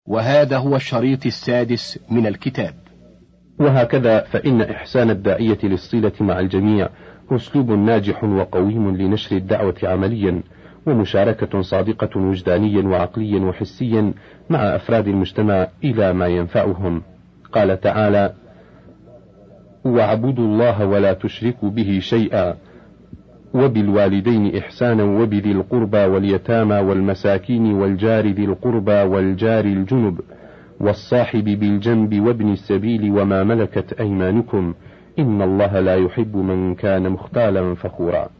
وهذا هو الشريط السادس من الكتاب. وهكذا فإن إحسان الداعية للصلة مع الجميع أسلوب ناجح وقويم لنشر الدعوة عمليا، ومشاركة صادقة وجدانيا وعقليا وحسيا مع أفراد المجتمع إلى ما ينفعهم. قال تعالى: واعبدوا الله ولا تشركوا به شيئا وبالوالدين إحسانا وبذي القربى واليتامى والمساكين والجار ذي القربى والجار الجنب والصاحب بالجنب وابن السبيل وما ملكت أيمانكم إن الله لا يحب من كان مختالا فخورا.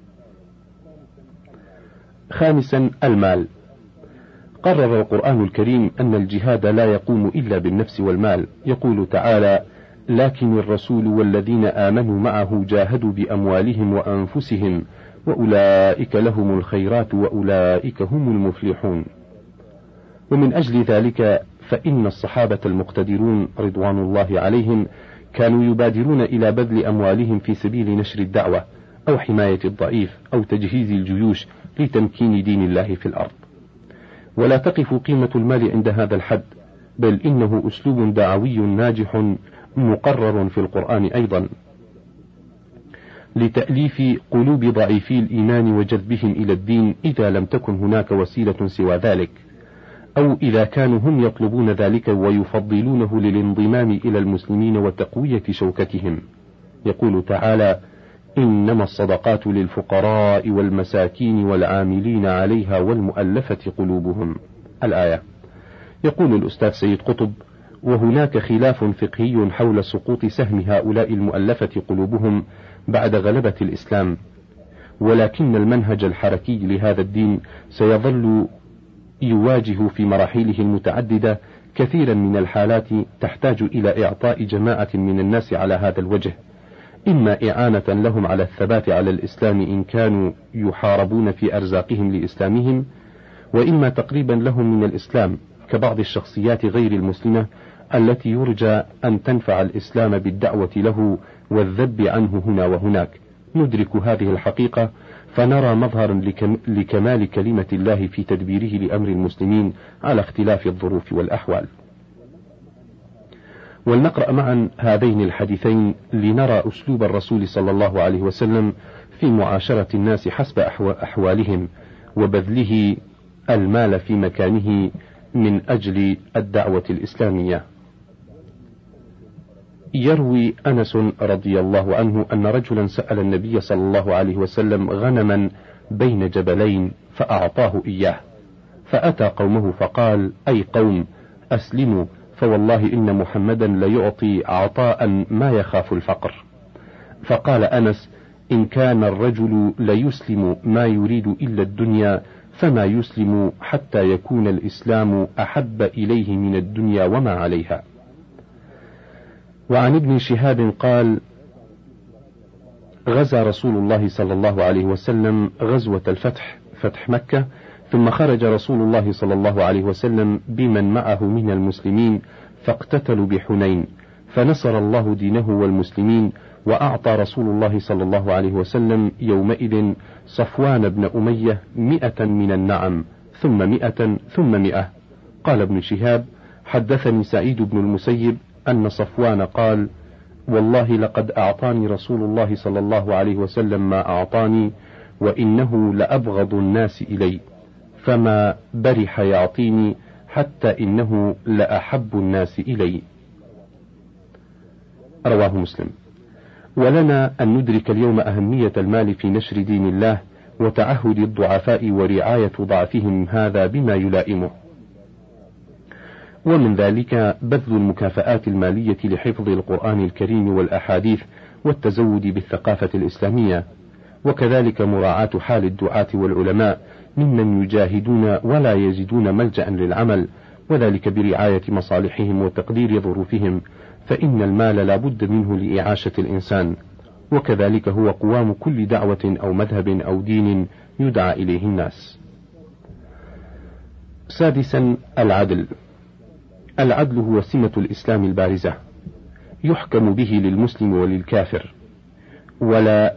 خامسا، المال. قرر القرآن الكريم أن الجهاد لا يقوم إلا بالنفس والمال. يقول تعالى: لكن الرسول والذين آمنوا معه جاهدوا بأموالهم وأنفسهم وأولئك لهم الخيرات وأولئك هم المفلحون. ومن أجل ذلك فإن الصحابة المقتدرون رضوان الله عليهم كانوا يبادرون إلى بذل أموالهم في سبيل نشر الدعوة أو حماية الضعيف أو تجهيز الجيوش لتمكين دين الله في الأرض. ولا تقف قيمة المال عند هذا الحد، بل إنه أسلوب دعوي ناجح مقرر في القرآن أيضا لتأليف قلوب ضعيفي الإيمان وجذبهم إلى الدين إذا لم تكن هناك وسيلة سوى ذلك، أو إذا كانوا هم يطلبون ذلك ويفضلونه للانضمام إلى المسلمين وتقوية شوكتهم. يقول تعالى: إنما الصدقات للفقراء والمساكين والعاملين عليها والمؤلفة قلوبهم. الآية. يقول الأستاذ سيد قطب: وهناك خلاف فقهي حول سقوط سهم هؤلاء المؤلفة قلوبهم بعد غلبة الإسلام، ولكن المنهج الحركي لهذا الدين سيظل يواجه في مراحله المتعددة كثيرا من الحالات تحتاج إلى إعطاء جماعة من الناس على هذا الوجه، إما إعانة لهم على الثبات على الإسلام إن كانوا يحاربون في أرزاقهم لإسلامهم، وإما تقريبا لهم من الإسلام كبعض الشخصيات غير المسلمة التي يرجى أن تنفع الإسلام بالدعوة له والذب عنه هنا وهناك. ندرك هذه الحقيقة فنرى مظهرا لكمال كلمة الله في تدبيره لأمر المسلمين على اختلاف الظروف والأحوال. ولنقرأ معا هذين الحديثين لنرى أسلوب الرسول صلى الله عليه وسلم في معاشرة الناس حسب أحوالهم وبذله المال في مكانه من أجل الدعوة الإسلامية. يروي أنس رضي الله عنه أن رجلا سأل النبي صلى الله عليه وسلم غنما بين جبلين فأعطاه إياه، فأتى قومه فقال: أي قوم أسلموا، فوالله إن محمدا ليعطي عطاء ما يخاف الفقر. فقال أنس: إن كان الرجل ليسلم ما يريد إلا الدنيا فما يسلم حتى يكون الإسلام أحب إليه من الدنيا وما عليها. وعن ابن شهاب قال: غزا رسول الله صلى الله عليه وسلم غزوة الفتح، فتح مكة، ثم خرج رسول الله صلى الله عليه وسلم بمن معه من المسلمين فاقتتلوا بحنين، فنصر الله دينه والمسلمين، وأعطى رسول الله صلى الله عليه وسلم يومئذ صفوان بن أمية 100 من النعم، ثم 100 ثم 100. قال ابن شهاب: حدثني سعيد بن المسيب أن صفوان قال: والله لقد أعطاني رسول الله صلى الله عليه وسلم ما أعطاني، وإنه لأبغض الناس إلي، فما برح يعطيني حتى إنه لأحب الناس إلي. رواه مسلم. ولنا أن ندرك اليوم أهمية المال في نشر دين الله وتعهد الضعفاء ورعاية ضعفهم هذا بما يلائمه. ومن ذلك بذل المكافآت المالية لحفظ القرآن الكريم والأحاديث والتزود بالثقافة الإسلامية، وكذلك مراعاة حال الدعاة والعلماء ممن يجاهدون ولا يجدون ملجأ للعمل، وذلك برعاية مصالحهم وتقدير ظروفهم، فإن المال لا بد منه لإعاشة الإنسان، وكذلك هو قوام كل دعوة أو مذهب أو دين يدعى إليه الناس. سادسا، العدل. العدل هو سمة الإسلام البارزة، يحكم به للمسلم وللكافر، ولا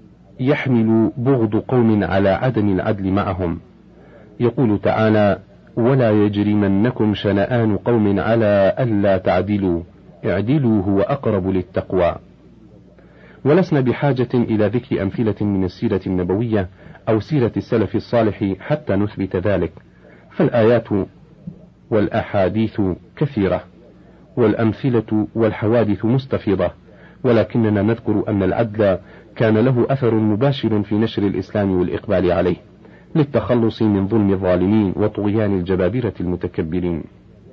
يحمل بغض قوم على عدم العدل معهم. يقول تعالى: ولا يجرمنكم شنآن قوم على ألا تعدلوا اعدلوا هو أقرب للتقوى. ولسنا بحاجة إلى ذكر أمثلة من السيرة النبوية أو سيرة السلف الصالح حتى نثبت ذلك، فالآيات والأحاديث كثيرة والأمثلة والحوادث مستفيضة، ولكننا نذكر أن العدل كان له أثر مباشر في نشر الإسلام والإقبال عليه للتخلص من ظلم الظالمين وطغيان الجبابرة المتكبرين.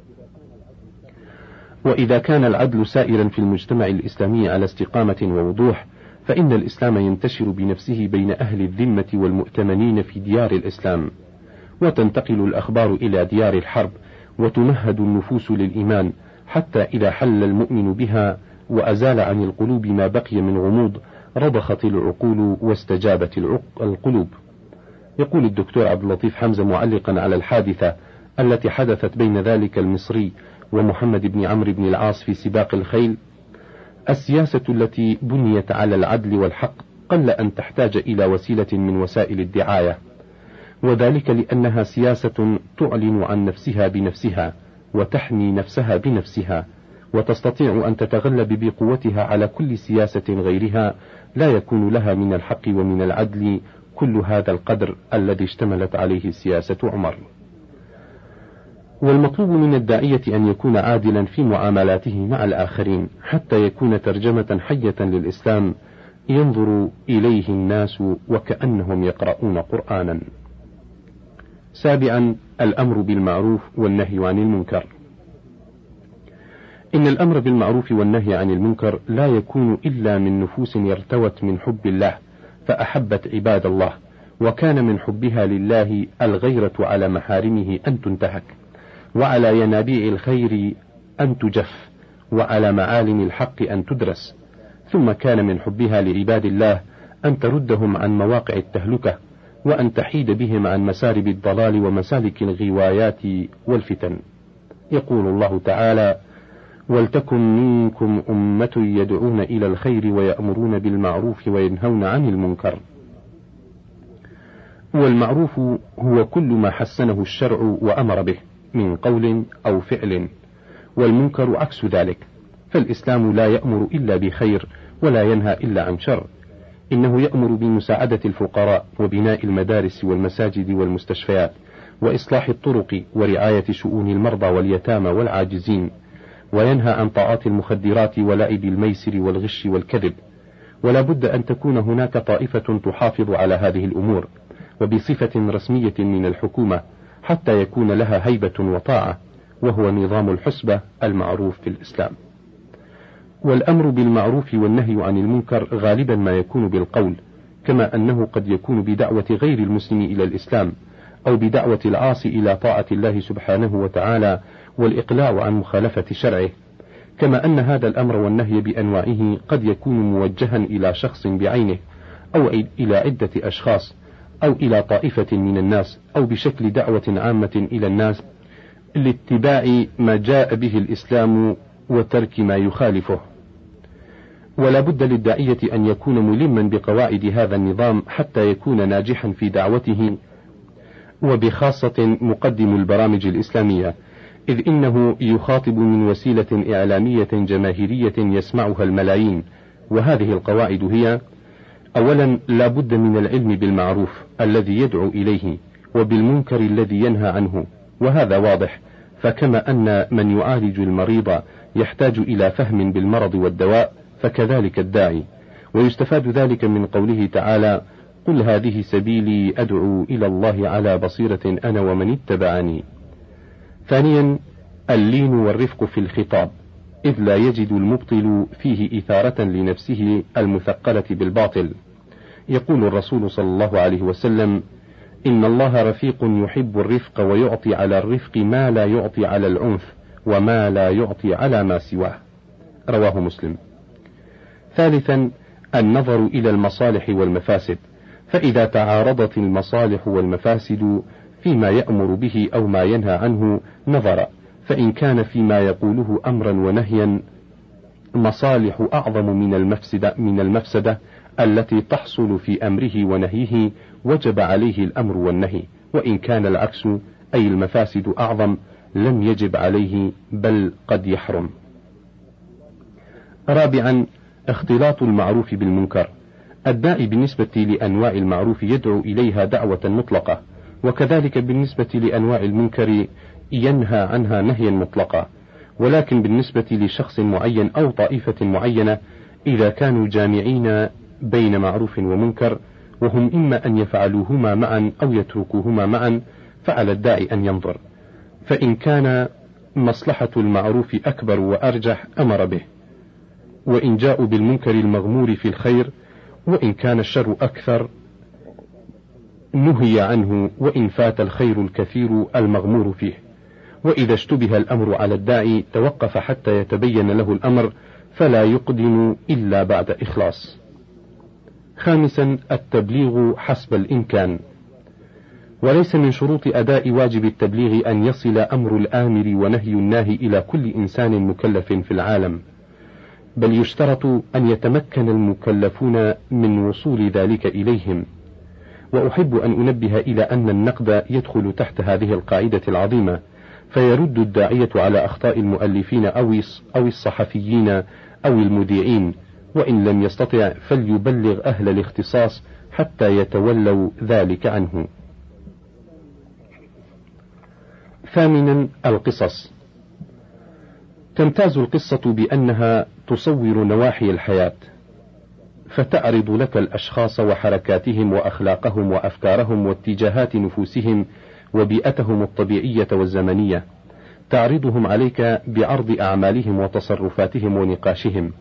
وإذا كان العدل سائرا في المجتمع الإسلامي على استقامة ووضوح، فإن الإسلام ينتشر بنفسه بين أهل الذمة والمؤتمنين في ديار الإسلام، وتنتقل الأخبار إلى ديار الحرب، وتمهد النفوس للإيمان، حتى إذا حل المؤمن بها وأزال عن القلوب ما بقي من غموض رضخت العقول واستجابت القلوب. يقول الدكتور عبد اللطيف حمزة معلقا على الحادثة التي حدثت بين ذلك المصري ومحمد بن عمرو بن العاص في سباق الخيل: السياسة التي بنيت على العدل والحق قل أن تحتاج إلى وسيلة من وسائل الدعاية، وذلك لأنها سياسة تعلن عن نفسها بنفسها وتحمي نفسها بنفسها، وتستطيع أن تتغلب بقوتها على كل سياسة غيرها لا يكون لها من الحق ومن العدل كل هذا القدر الذي اشتملت عليه سياسة عمر. والمطلوب من الداعية أن يكون عادلا في معاملاته مع الآخرين حتى يكون ترجمة حية للإسلام ينظر إليه الناس وكأنهم يقرؤون قرآنا. 7. الأمر بالمعروف والنهي عن المنكر. إن الأمر بالمعروف والنهي عن المنكر لا يكون إلا من نفوس ارتوت من حب الله فأحبت عباد الله، وكان من حبها لله الغيرة على محارمه أن تنتهك، وعلى ينابيع الخير أن تجف، وعلى معالم الحق أن تدرس، ثم كان من حبها لعباد الله أن تردهم عن مواقع التهلكة، وأن تحيد بهم عن مسارب الضلال ومسالك الغوايات والفتن. يقول الله تعالى: ولتكن منكم أمة يدعون إلى الخير ويأمرون بالمعروف وينهون عن المنكر. والمعروف هو كل ما حسنه الشرع وأمر به من قول أو فعل، والمنكر عكس ذلك، فالإسلام لا يأمر إلا بخير ولا ينهى إلا عن شر، إنه يأمر بمساعدة الفقراء وبناء المدارس والمساجد والمستشفيات وإصلاح الطرق ورعاية شؤون المرضى واليتامى والعاجزين، وينهى عن طاعات المخدرات ولعب الميسر والغش والكذب. ولا بد أن تكون هناك طائفة تحافظ على هذه الأمور وبصفة رسمية من الحكومة حتى يكون لها هيبة وطاعة، وهو نظام الحسبة المعروف في الإسلام. والأمر بالمعروف والنهي عن المنكر غالبا ما يكون بالقول، كما أنه قد يكون بدعوة غير المسلم إلى الإسلام، أو بدعوة العاصي إلى طاعة الله سبحانه وتعالى والإقلاع عن مخالفة شرعه، كما أن هذا الأمر والنهي بأنواعه قد يكون موجها إلى شخص بعينه، أو إلى عدة أشخاص، أو إلى طائفة من الناس، أو بشكل دعوة عامة إلى الناس لاتباع ما جاء به الإسلام وترك ما يخالفه. ولا بد للداعية أن يكون ملما بقواعد هذا النظام حتى يكون ناجحا في دعوته، وبخاصة مقدم البرامج الإسلامية، إذ إنه يخاطب من وسيلة إعلامية جماهيرية يسمعها الملايين. وهذه القواعد هي: أولا، لا بد من العلم بالمعروف الذي يدعو إليه وبالمنكر الذي ينهى عنه، وهذا واضح، فكما أن من يعالج المريض يحتاج إلى فهم بالمرض والدواء، فكذلك الداعي. ويستفاد ذلك من قوله تعالى: قل هذه سبيلي أدعو إلى الله على بصيرة أنا ومن اتبعني. ثانيا، اللين والرفق في الخطاب، إذ لا يجد المبطل فيه إثارة لنفسه المثقلة بالباطل. يقول الرسول صلى الله عليه وسلم: إن الله رفيق يحب الرفق ويعطي على الرفق ما لا يعطي على العنف وما لا يعطي على ما سواه. رواه مسلم. ثالثا، النظر إلى المصالح والمفاسد، فإذا تعارضت المصالح والمفاسد فيما يأمر به أو ما ينهى عنه نظر، فإن كان فيما يقوله أمرا ونهيا مصالح أعظم من المفسدة التي تحصل في أمره ونهيه وجب عليه الأمر والنهي، وإن كان العكس أي المفاسد أعظم لم يجب عليه بل قد يحرم. رابعا، اختلاط المعروف بالمنكر. الداعي بالنسبة لأنواع المعروف يدعو إليها دعوة مطلقة، وكذلك بالنسبة لأنواع المنكر ينهى عنها نهيا مطلقا، ولكن بالنسبة لشخص معين أو طائفة معينة إذا كانوا جامعين بين معروف ومنكر وهم إما أن يفعلوهما معا أو يتركوهما معا، فعلى الداعي أن ينظر، فإن كان مصلحة المعروف أكبر وأرجح أمر به، وإن جاءوا بالمنكر المغمور في الخير، وإن كان الشر أكثر نهي عنه، وإن فات الخير الكثير المغمور فيه. وإذا اشتبه الأمر على الداعي توقف حتى يتبين له الأمر، فلا يقدم إلا بعد إخلاص. خامسا، التبليغ حسب الإمكان. وليس من شروط أداء واجب التبليغ أن يصل أمر الآمر ونهي الناهي إلى كل إنسان مكلف في العالم، بل يشترط أن يتمكن المكلفون من وصول ذلك إليهم. وأحب أن أنبه إلى أن النقد يدخل تحت هذه القاعدة العظيمة، فيرد الداعية على أخطاء المؤلفين أو الصحفيين أو المذيعين، وإن لم يستطع فليبلغ أهل الاختصاص حتى يتولوا ذلك عنه. ثامنا، القصص. تمتاز القصة بأنها تصور نواحي الحياة، فتعرض لك الأشخاص وحركاتهم وأخلاقهم وأفكارهم واتجاهات نفوسهم وبيئتهم الطبيعية والزمنية، تعرضهم عليك بعرض أعمالهم وتصرفاتهم ونقاشهم.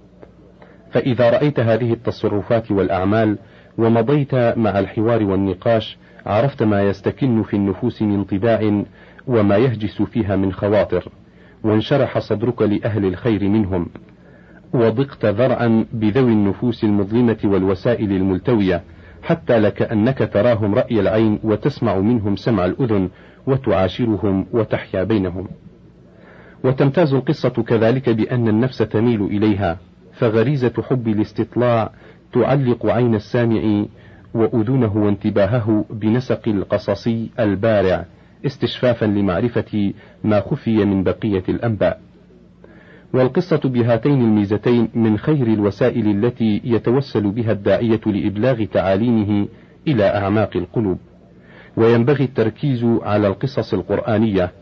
فإذا رأيت هذه التصرفات والأعمال ومضيت مع الحوار والنقاش، عرفت ما يستكن في النفوس من طباع وما يهجس فيها من خواطر، وانشرح صدرك لأهل الخير منهم، وضقت ذرعا بذوي النفوس المظلمة والوسائل الملتوية، حتى لكأنك تراهم رأي العين وتسمع منهم سمع الأذن، وتعاشرهم وتحيا بينهم. وتمتاز القصة كذلك بأن النفس تميل إليها، فغريزة حب الاستطلاع تعلق عين السامع وأذنه وانتباهه بنسق القصصي البارع، استشفافا لمعرفة ما خفي من بقية الأنباء. والقصة بهاتين الميزتين من خير الوسائل التي يتوسل بها الداعية لإبلاغ تعاليمه إلى أعماق القلوب. وينبغي التركيز على القصص القرآنية،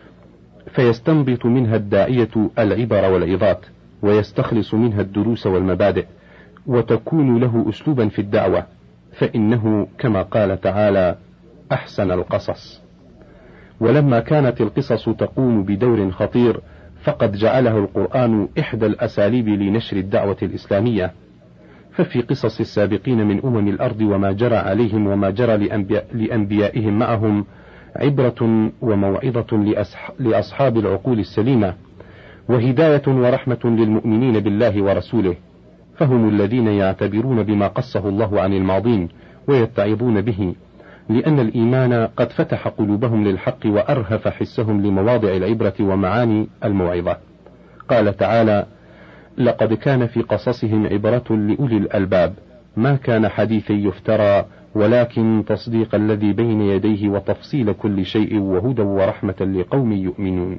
فيستنبط منها الداعية العبر والعظات، ويستخلص منها الدروس والمبادئ، وتكون له أسلوبا في الدعوة، فإنه كما قال تعالى: أحسن القصص. ولما كانت القصص تقوم بدور خطير، فقد جعله القرآن إحدى الأساليب لنشر الدعوة الإسلامية. ففي قصص السابقين من الأرض وما جرى عليهم وما جرى لأنبيائهم معهم عبرة وموعظة لأصحاب العقول السليمة، وهداية ورحمة للمؤمنين بالله ورسوله، فهم الذين يعتبرون بما قصه الله عن الماضين ويتعظون به، لأن الإيمان قد فتح قلوبهم للحق وأرهف حسهم لمواضع العبرة ومعاني الموعظة. قال تعالى: لقد كان في قصصهم عبرة لأولي الألباب، ما كان حديثا يفترى، ولكن تصديق الذي بين يديه وتفصيل كل شيء وهدى ورحمة لقوم يؤمنون.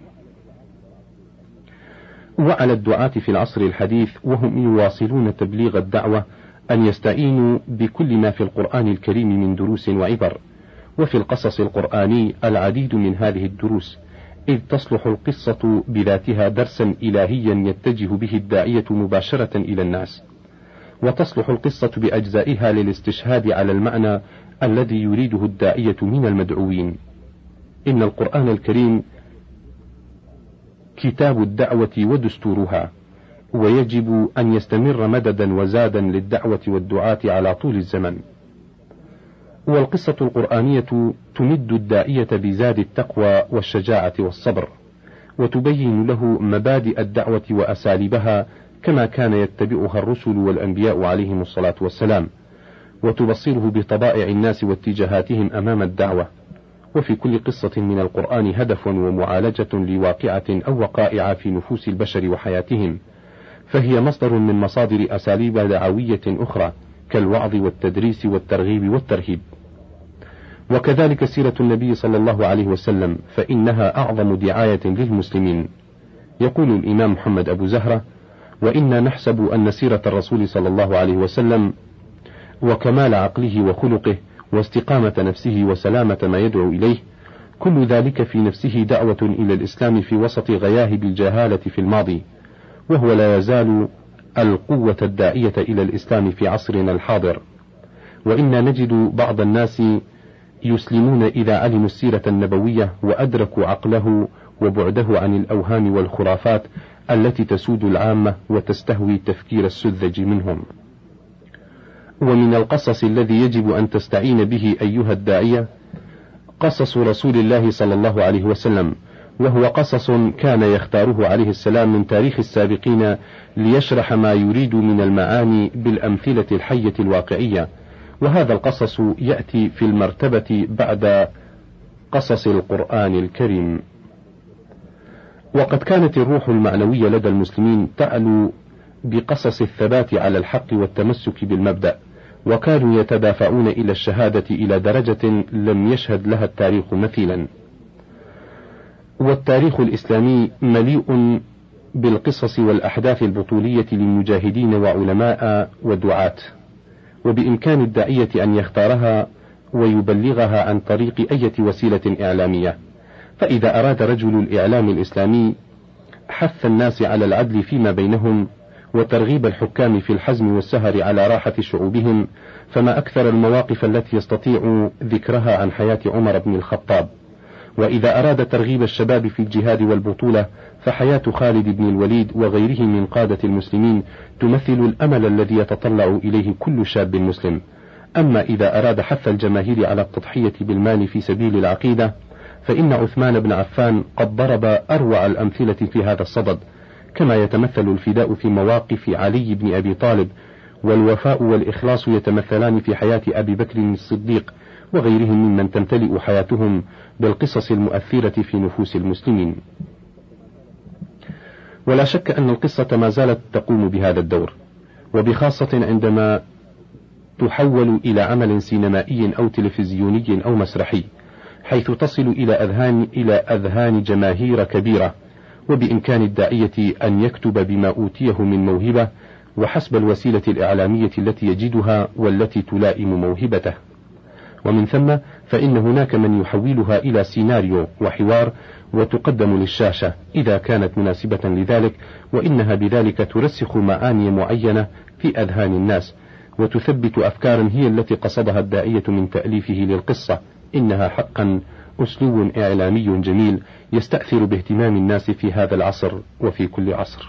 وعلى الدعاة في العصر الحديث وهم يواصلون تبليغ الدعوة أن يستعينوا بكل ما في القرآن الكريم من دروس وعبر. وفي القصص القرآني العديد من هذه الدروس، إذ تصلح القصة بذاتها درسا إلهيا يتجه به الداعية مباشرة إلى الناس، وتصلح القصة بأجزائها للاستشهاد على المعنى الذي يريده الداعية من المدعوين. إن القرآن الكريم كتاب الدعوة ودستورها، ويجب أن يستمر مددا وزادا للدعوة والدعاة على طول الزمن. والقصة القرآنية تمد الداعية بزاد التقوى والشجاعة والصبر، وتبين له مبادئ الدعوة وأساليبها كما كان يتبعها الرسل والأنبياء عليهم الصلاة والسلام، وتبصره بطبائع الناس واتجاهاتهم أمام الدعوة. وفي كل قصة من القرآن هدف ومعالجة لواقعة أو وقائع في نفوس البشر وحياتهم، فهي مصدر من مصادر أساليب دعوية أخرى كالوعظ والتدريس والترغيب والترهيب. وكذلك سيرة النبي صلى الله عليه وسلم، فإنها أعظم دعاية للمسلمين. يقول الإمام محمد أبو زهرة: وإنا نحسب أن سيرة الرسول صلى الله عليه وسلم وكمال عقله وخلقه واستقامة نفسه وسلامة ما يدعو إليه، كل ذلك في نفسه دعوة إلى الإسلام في وسط غياهب الجهالة في الماضي، وهو لا يزال القوة الداعية إلى الإسلام في عصرنا الحاضر. وإنا نجد بعض الناس يسلمون إذا علموا السيرة النبوية وأدركوا عقله وبعده عن الأوهام والخرافات التي تسود العامة وتستهوي تفكير السذج منهم. ومن القصص الذي يجب أن تستعين به أيها الداعية قصص رسول الله صلى الله عليه وسلم، وهو قصص كان يختاره عليه السلام من تاريخ السابقين ليشرح ما يريد من المعاني بالأمثلة الحية الواقعية، وهذا القصص يأتي في المرتبة بعد قصص القرآن الكريم. وقد كانت الروح المعنوية لدى المسلمين تعلو بقصص الثبات على الحق والتمسك بالمبدأ، وكانوا يتدافعون إلى الشهادة إلى درجة لم يشهد لها التاريخ مثيلا. والتاريخ الإسلامي مليء بالقصص والأحداث البطولية للمجاهدين وعلماء ودعاة، وبإمكان الداعية أن يختارها ويبلغها عن طريق أي وسيلة إعلامية. فإذا أراد رجل الإعلام الإسلامي حث الناس على العدل فيما بينهم وترغيب الحكام في الحزم والسهر على راحة شعوبهم، فما أكثر المواقف التي يستطيع ذكرها عن حياة عمر بن الخطاب. وإذا أراد ترغيب الشباب في الجهاد والبطولة، فحياة خالد بن الوليد وغيره من قادة المسلمين تمثل الأمل الذي يتطلع إليه كل شاب مسلم. أما إذا أراد حث الجماهير على التضحية بالمال في سبيل العقيدة، فإن عثمان بن عفان قد ضرب أروع الأمثلة في هذا الصدد، كما يتمثل الفداء في مواقف علي بن أبي طالب، والوفاء والإخلاص يتمثلان في حياة أبي بكر الصديق وغيرهم ممن تمتلئ حياتهم بالقصص المؤثرة في نفوس المسلمين. ولا شك أن القصة ما زالت تقوم بهذا الدور، وبخاصة عندما تحول إلى عمل سينمائي أو تلفزيوني أو مسرحي، حيث تصل إلى أذهان جماهير كبيرة، وبإمكان الداعية أن يكتب بما أوتيه من موهبة وحسب الوسيلة الإعلامية التي يجدها والتي تلائم موهبته. ومن ثم فإن هناك من يحولها إلى سيناريو وحوار وتقدم للشاشة إذا كانت مناسبة لذلك، وإنها بذلك ترسخ معاني معينة في أذهان الناس وتثبت أفكارا هي التي قصدها الداعية من تأليفه للقصة. إنها حقا أسلوب إعلامي جميل يستأثر باهتمام الناس في هذا العصر وفي كل عصر.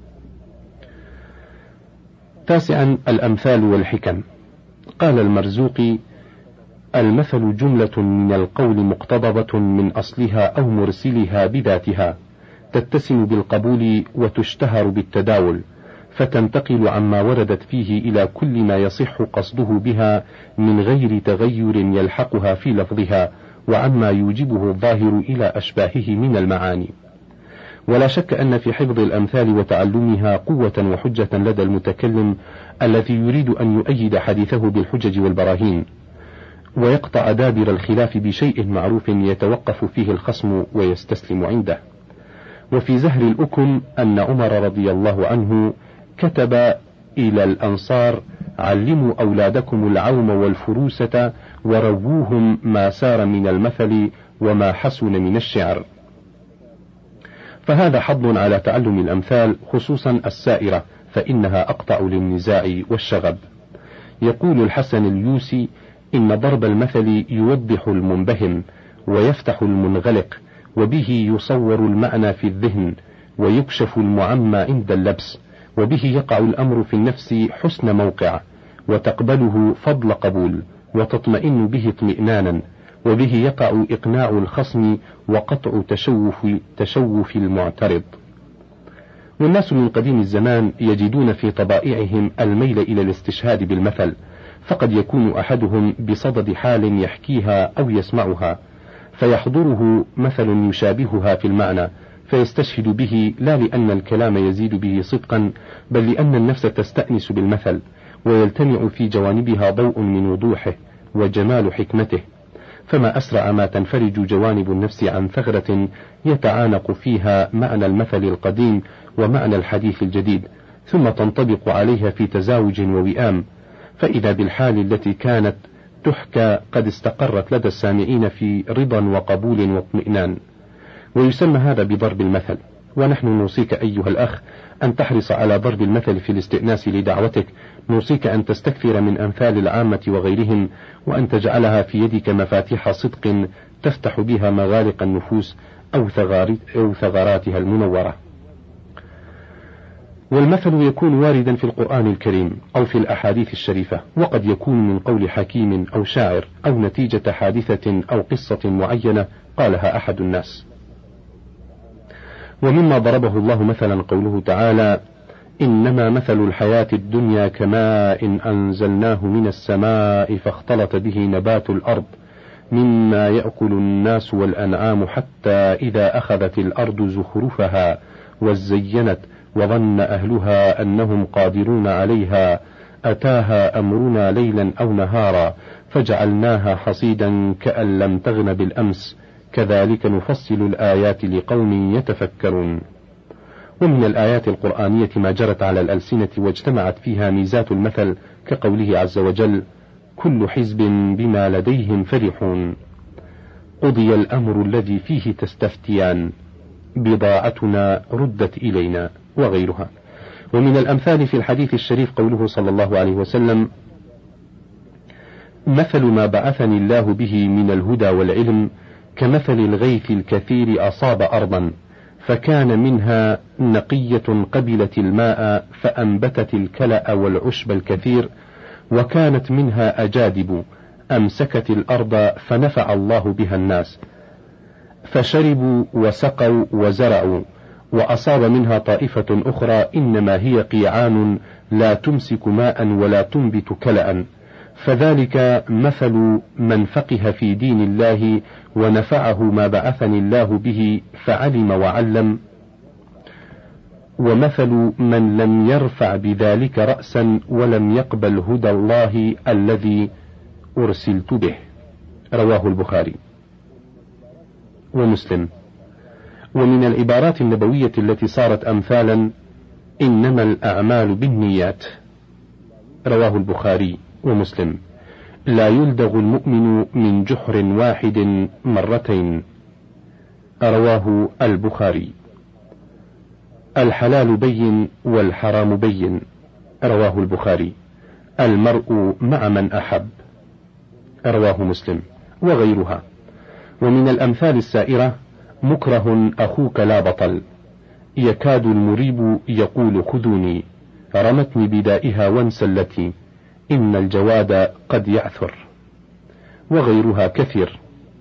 تاسعا، الأمثال والحكم. قال المرزوقي: المثل جملة من القول مقتضبة من أصلها أو مرسلها بذاتها، تتسم بالقبول وتشتهر بالتداول، فتنتقل عما وردت فيه إلى كل ما يصح قصده بها من غير تغير يلحقها في لفظها، وعما يوجبه الظاهر إلى أشباهه من المعاني. ولا شك أن في حفظ الأمثال وتعلمها قوة وحجة لدى المتكلم الذي يريد أن يؤيد حديثه بالحجج والبراهين، ويقطع دابر الخلاف بشيء معروف يتوقف فيه الخصم ويستسلم عنده. وفي زهر الأكم أن عمر رضي الله عنه كتب إلى الأنصار: علموا أولادكم العوم والفروسة ورووهم ما سار من المثل وما حسن من الشعر. فهذا حض على تعلم الأمثال، خصوصا السائرة، فإنها أقطع للنزاع والشغب. يقول الحسن اليوسي: إن ضرب المثل يوضح المنبهم ويفتح المنغلق، وبه يصور المعنى في الذهن ويكشف المعمى عند اللبس، وبه يقع الأمر في النفس حسن موقع وتقبله فضل قبول وتطمئن به اطمئنانا، وبه يقع إقناع الخصم وقطع تشوف المعترض. والناس من قديم الزمان يجدون في طبائعهم الميل إلى الاستشهاد بالمثل، فقد يكون أحدهم بصدد حال يحكيها أو يسمعها، فيحضره مثل يشابهها في المعنى فيستشهد به، لا لأن الكلام يزيد به صدقا، بل لأن النفس تستأنس بالمثل ويلتمع في جوانبها ضوء من وضوحه وجمال حكمته، فما أسرع ما تنفرج جوانب النفس عن ثغرة يتعانق فيها معنى المثل القديم ومعنى الحديث الجديد، ثم تنطبق عليها في تزاوج ووئام، فإذا بالحال التي كانت تحكى قد استقرت لدى السامعين في رضا وقبول واطمئنان. ويسمى هذا بضرب المثل. ونحن نوصيك أيها الأخ أن تحرص على ضرب المثل في الاستئناس لدعوتك، نوصيك أن تستكثر من أمثال العامة وغيرهم، وأن تجعلها في يدك مفاتيح صدق تفتح بها مغالق النفوس أو ثغراتها المنورة. والمثل يكون واردا في القرآن الكريم أو في الأحاديث الشريفة، وقد يكون من قول حكيم أو شاعر أو نتيجة حادثة أو قصة معينة قالها أحد الناس. ومما ضربه الله مثلا قوله تعالى: إنما مثل الحياة الدنيا كماء أنزلناه من السماء فاختلط به نبات الأرض مما يأكل الناس والأنعام حتى إذا أخذت الأرض زخرفها وزينت وظن أهلها أنهم قادرون عليها أتاها أمرنا ليلا أو نهارا فجعلناها حصيدا كأن لم تغن بالأمس كذلك نفصل الآيات لقوم يتفكرون. ومن الآيات القرآنية ما جرت على الألسنة واجتمعت فيها ميزات المثل كقوله عز وجل: كل حزب بما لديهم فرحون، قضي الأمر الذي فيه تستفتيان، بضاعتنا ردت إلينا، وغيرها. ومن الأمثال في الحديث الشريف قوله صلى الله عليه وسلم: مثل ما بعثني الله به من الهدى والعلم كمثل الغيث الكثير أصاب أرضا فكان منها نقية قبلت الماء فأنبتت الكلأ والعشب الكثير، وكانت منها أجادب أمسكت الأرض فنفع الله بها الناس فشربوا وسقوا وزرعوا، وأصاب منها طائفة أخرى إنما هي قيعان لا تمسك ماء ولا تنبت كلأ، فذلك مثل من فقه في دين الله ونفعه ما بعثني الله به فعلم وعلم، ومثل من لم يرفع بذلك رأسا ولم يقبل هدى الله الذي أرسلت به. رواه البخاري ومسلم. ومن العبارات النبوية التي صارت أمثالا: إنما الأعمال بالنيات. رواه البخاري ومسلم. لا يلدغ المؤمن من جحر واحد مرتين. رواه البخاري. الحلال بين والحرام بين. رواه البخاري. المرء مع من أحب. رواه مسلم وغيرها. ومن الأمثال السائرة: مكره أخوك لا بطل، يكاد المريب يقول خذوني، رمتني بدائها وانسلتي، إن الجواد قد يعثر. وغيرها كثير.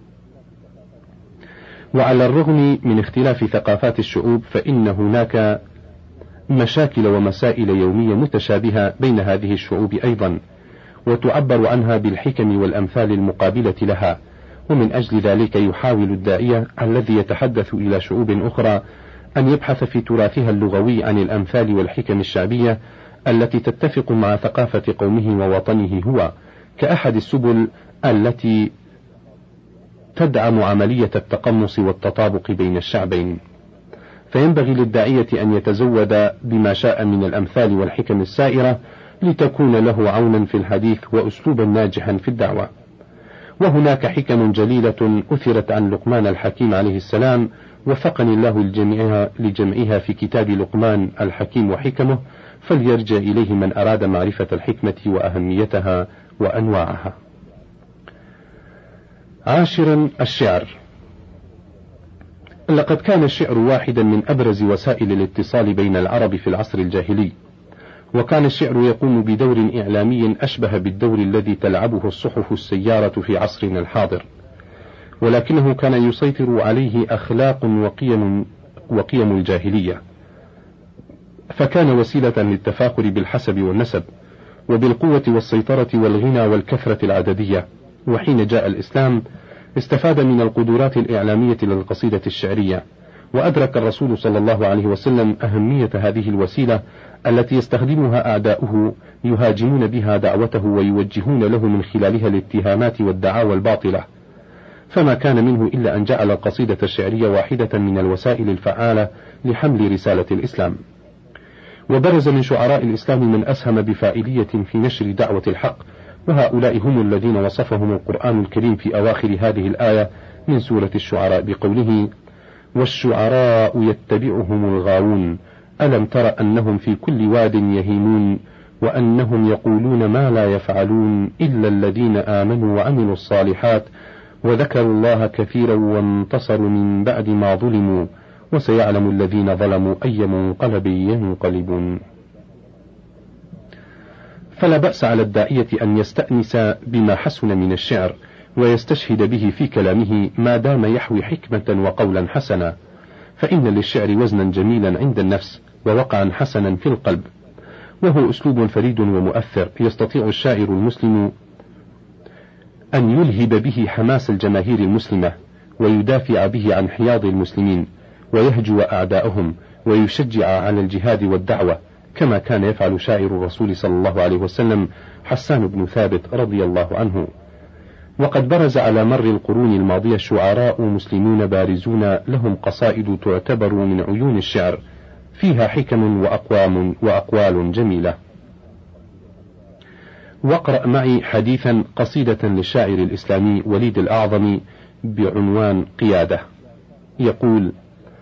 وعلى الرغم من اختلاف ثقافات الشعوب فإن هناك مشاكل ومسائل يومية متشابهة بين هذه الشعوب أيضا، وتعبر عنها بالحكم والأمثال المقابلة لها. ومن أجل ذلك يحاول الداعية الذي يتحدث إلى شعوب أخرى أن يبحث في تراثها اللغوي عن الأمثال والحكم الشعبية التي تتفق مع ثقافة قومه ووطنه هو، كأحد السبل التي تدعم عملية التقمص والتطابق بين الشعبين. فينبغي للداعية أن يتزود بما شاء من الأمثال والحكم السائرة لتكون له عونا في الحديث وأسلوبا ناجحا في الدعوة. وهناك حكم جليلة أثرت عن لقمان الحكيم عليه السلام، وفقني الله لجمعها في كتاب لقمان الحكيم وحكمه، فليرجع إليه من أراد معرفة الحكمة وأهميتها وأنواعها. 10. الشعر. لقد كان الشعر واحدا من أبرز وسائل الاتصال بين العرب في العصر الجاهلي، وكان الشعر يقوم بدور إعلامي أشبه بالدور الذي تلعبه الصحف السيارة في عصرنا الحاضر، ولكنه كان يسيطر عليه أخلاق وقيم الجاهلية، فكان وسيلة للتفاخر بالحسب والنسب وبالقوة والسيطرة والغنى والكثرة العددية. وحين جاء الإسلام استفاد من القدرات الإعلامية للقصيدة الشعرية، وأدرك الرسول صلى الله عليه وسلم أهمية هذه الوسيلة التي يستخدمها أعداؤه يهاجمون بها دعوته ويوجهون له من خلالها الاتهامات والدعاوى الباطلة. فما كان منه إلا أن جعل القصيدة الشعرية واحدة من الوسائل الفعالة لحمل رسالة الإسلام. وبرز من شعراء الإسلام من أسهم بفاعلية في نشر دعوة الحق، وهؤلاء هم الذين وصفهم القرآن الكريم في أواخر هذه الآية من سورة الشعراء بقوله: والشعراء يتبعهم الغاوون ألم تر أنهم في كل واد يهيمون وأنهم يقولون ما لا يفعلون إلا الذين آمنوا وعملوا الصالحات وذكروا الله كثيرا وانتصروا من بعد ما ظلموا وسيعلم الذين ظلموا أي منقلب ينقلبون. فلا بأس على الداعية أن يستأنس بما حسن من الشعر ويستشهد به في كلامه ما دام يحوي حكمة وقولا حسنا، فإن للشعر وزنا جميلا عند النفس ووقعا حسنا في القلب، وهو أسلوب فريد ومؤثر يستطيع الشاعر المسلم أن يلهب به حماس الجماهير المسلمة ويدافع به عن حياض المسلمين ويهجو أعداءهم ويشجع على الجهاد والدعوة، كما كان يفعل شاعر الرسول صلى الله عليه وسلم حسان بن ثابت رضي الله عنه. وقد برز على مر القرون الماضية شعراء مسلمون بارزون لهم قصائد تعتبر من عيون الشعر، فيها حكم وأقوال جميلة. واقرأ معي حديثا قصيدة للشاعر الإسلامي وليد الأعظم بعنوان قيادة. يقول: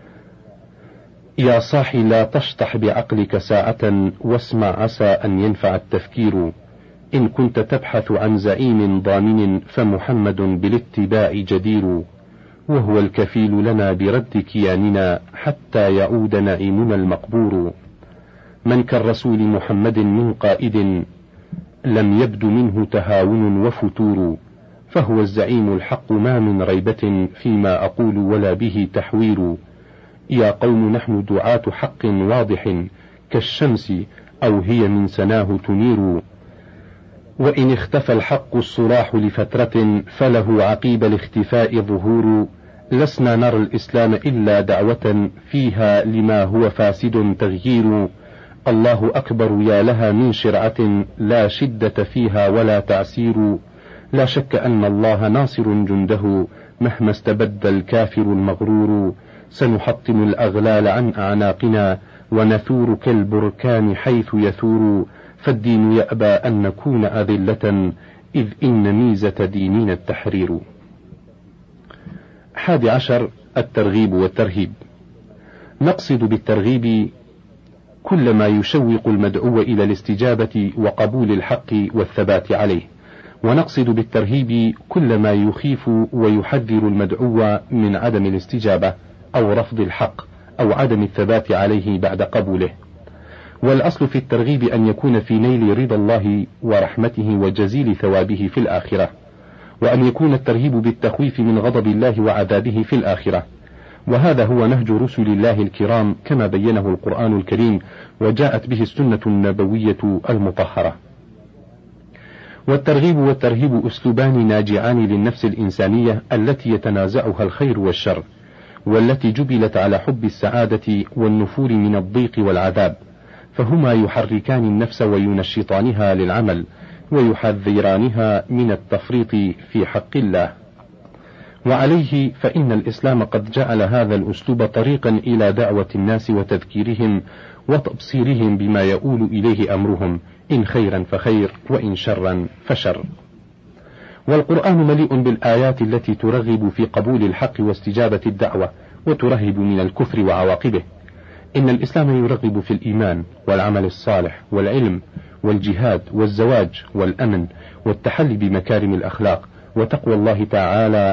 يا صاحي لا تشطح بعقلك ساعة واسمع عسى أن ينفع التفكير، إن كنت تبحث عن زعيم ضامن فمحمد بالاتباع جدير، وهو الكفيل لنا برد كياننا حتى يعود نعيمنا المقبور. من كالرسول محمد من قائد لم يبد منه تهاون وفتور، فهو الزعيم الحق ما من ريبة فيما أقول ولا به تحوير. يا قوم نحن دعاة حق واضح كالشمس أو هي من سناه تنير، وإن اختفى الحق الصلاح لفترة فله عقيب الاختفاء ظهور. لسنا نرى الإسلام إلا دعوة فيها لما هو فاسد تغيير. الله أكبر يا لها من شرعة لا شدة فيها ولا تعسير. لا شك أن الله ناصر جنده مهما استبد الكافر المغرور. سنحطم الأغلال عن أعناقنا ونثور كالبركان حيث يثور. فالدين يأبى أن نكون أذلة إذ إن ميزة ديننا التحرير. 11. الترغيب والترهيب. نقصد بالترغيب كل ما يشوق المدعو إلى الاستجابة وقبول الحق والثبات عليه، ونقصد بالترهيب كل ما يخيف ويحذر المدعو من عدم الاستجابة أو رفض الحق أو عدم الثبات عليه بعد قبوله. والأصل في الترغيب أن يكون في نيل رضا الله ورحمته وجزيل ثوابه في الآخرة، وأن يكون الترهيب بالتخويف من غضب الله وعذابه في الآخرة، وهذا هو نهج رسل الله الكرام كما بينه القرآن الكريم وجاءت به السنة النبوية المطهرة. والترغيب والترهيب أسلوبان ناجعان للنفس الإنسانية التي يتنازعها الخير والشر، والتي جبلت على حب السعادة والنفور من الضيق والعذاب، فهما يحركان النفس وينشطانها للعمل ويحذرانها من التفريط في حق الله. وعليه فإن الإسلام قد جعل هذا الأسلوب طريقا إلى دعوة الناس وتذكيرهم وتبصيرهم بما يؤول إليه أمرهم، إن خيرا فخير وإن شرا فشر. والقرآن مليء بالآيات التي ترغب في قبول الحق واستجابة الدعوة وترهب من الكفر وعواقبه. إن الإسلام يرغب في الإيمان والعمل الصالح والعلم والجهاد والزواج والأمن والتحلي بمكارم الأخلاق وتقوى الله تعالى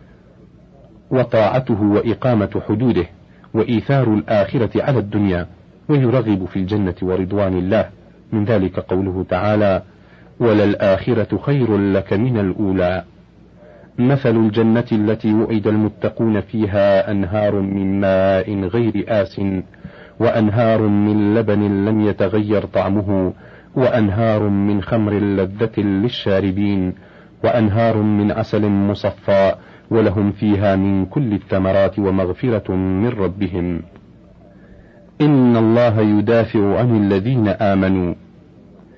وطاعته وإقامة حدوده وإيثار الآخرة على الدنيا، ويرغب في الجنة ورضوان الله، من ذلك قوله تعالى: وللآخرة خير لك من الأولى. مثل الجنة التي وعد المتقون فيها أنهار من ماء غير آس وأنهار من لبن لم يتغير طعمه وأنهار من خمر لذة للشاربين وأنهار من عسل مصفى ولهم فيها من كل الثمرات ومغفرة من ربهم. إن الله يدافع عن الذين آمنوا،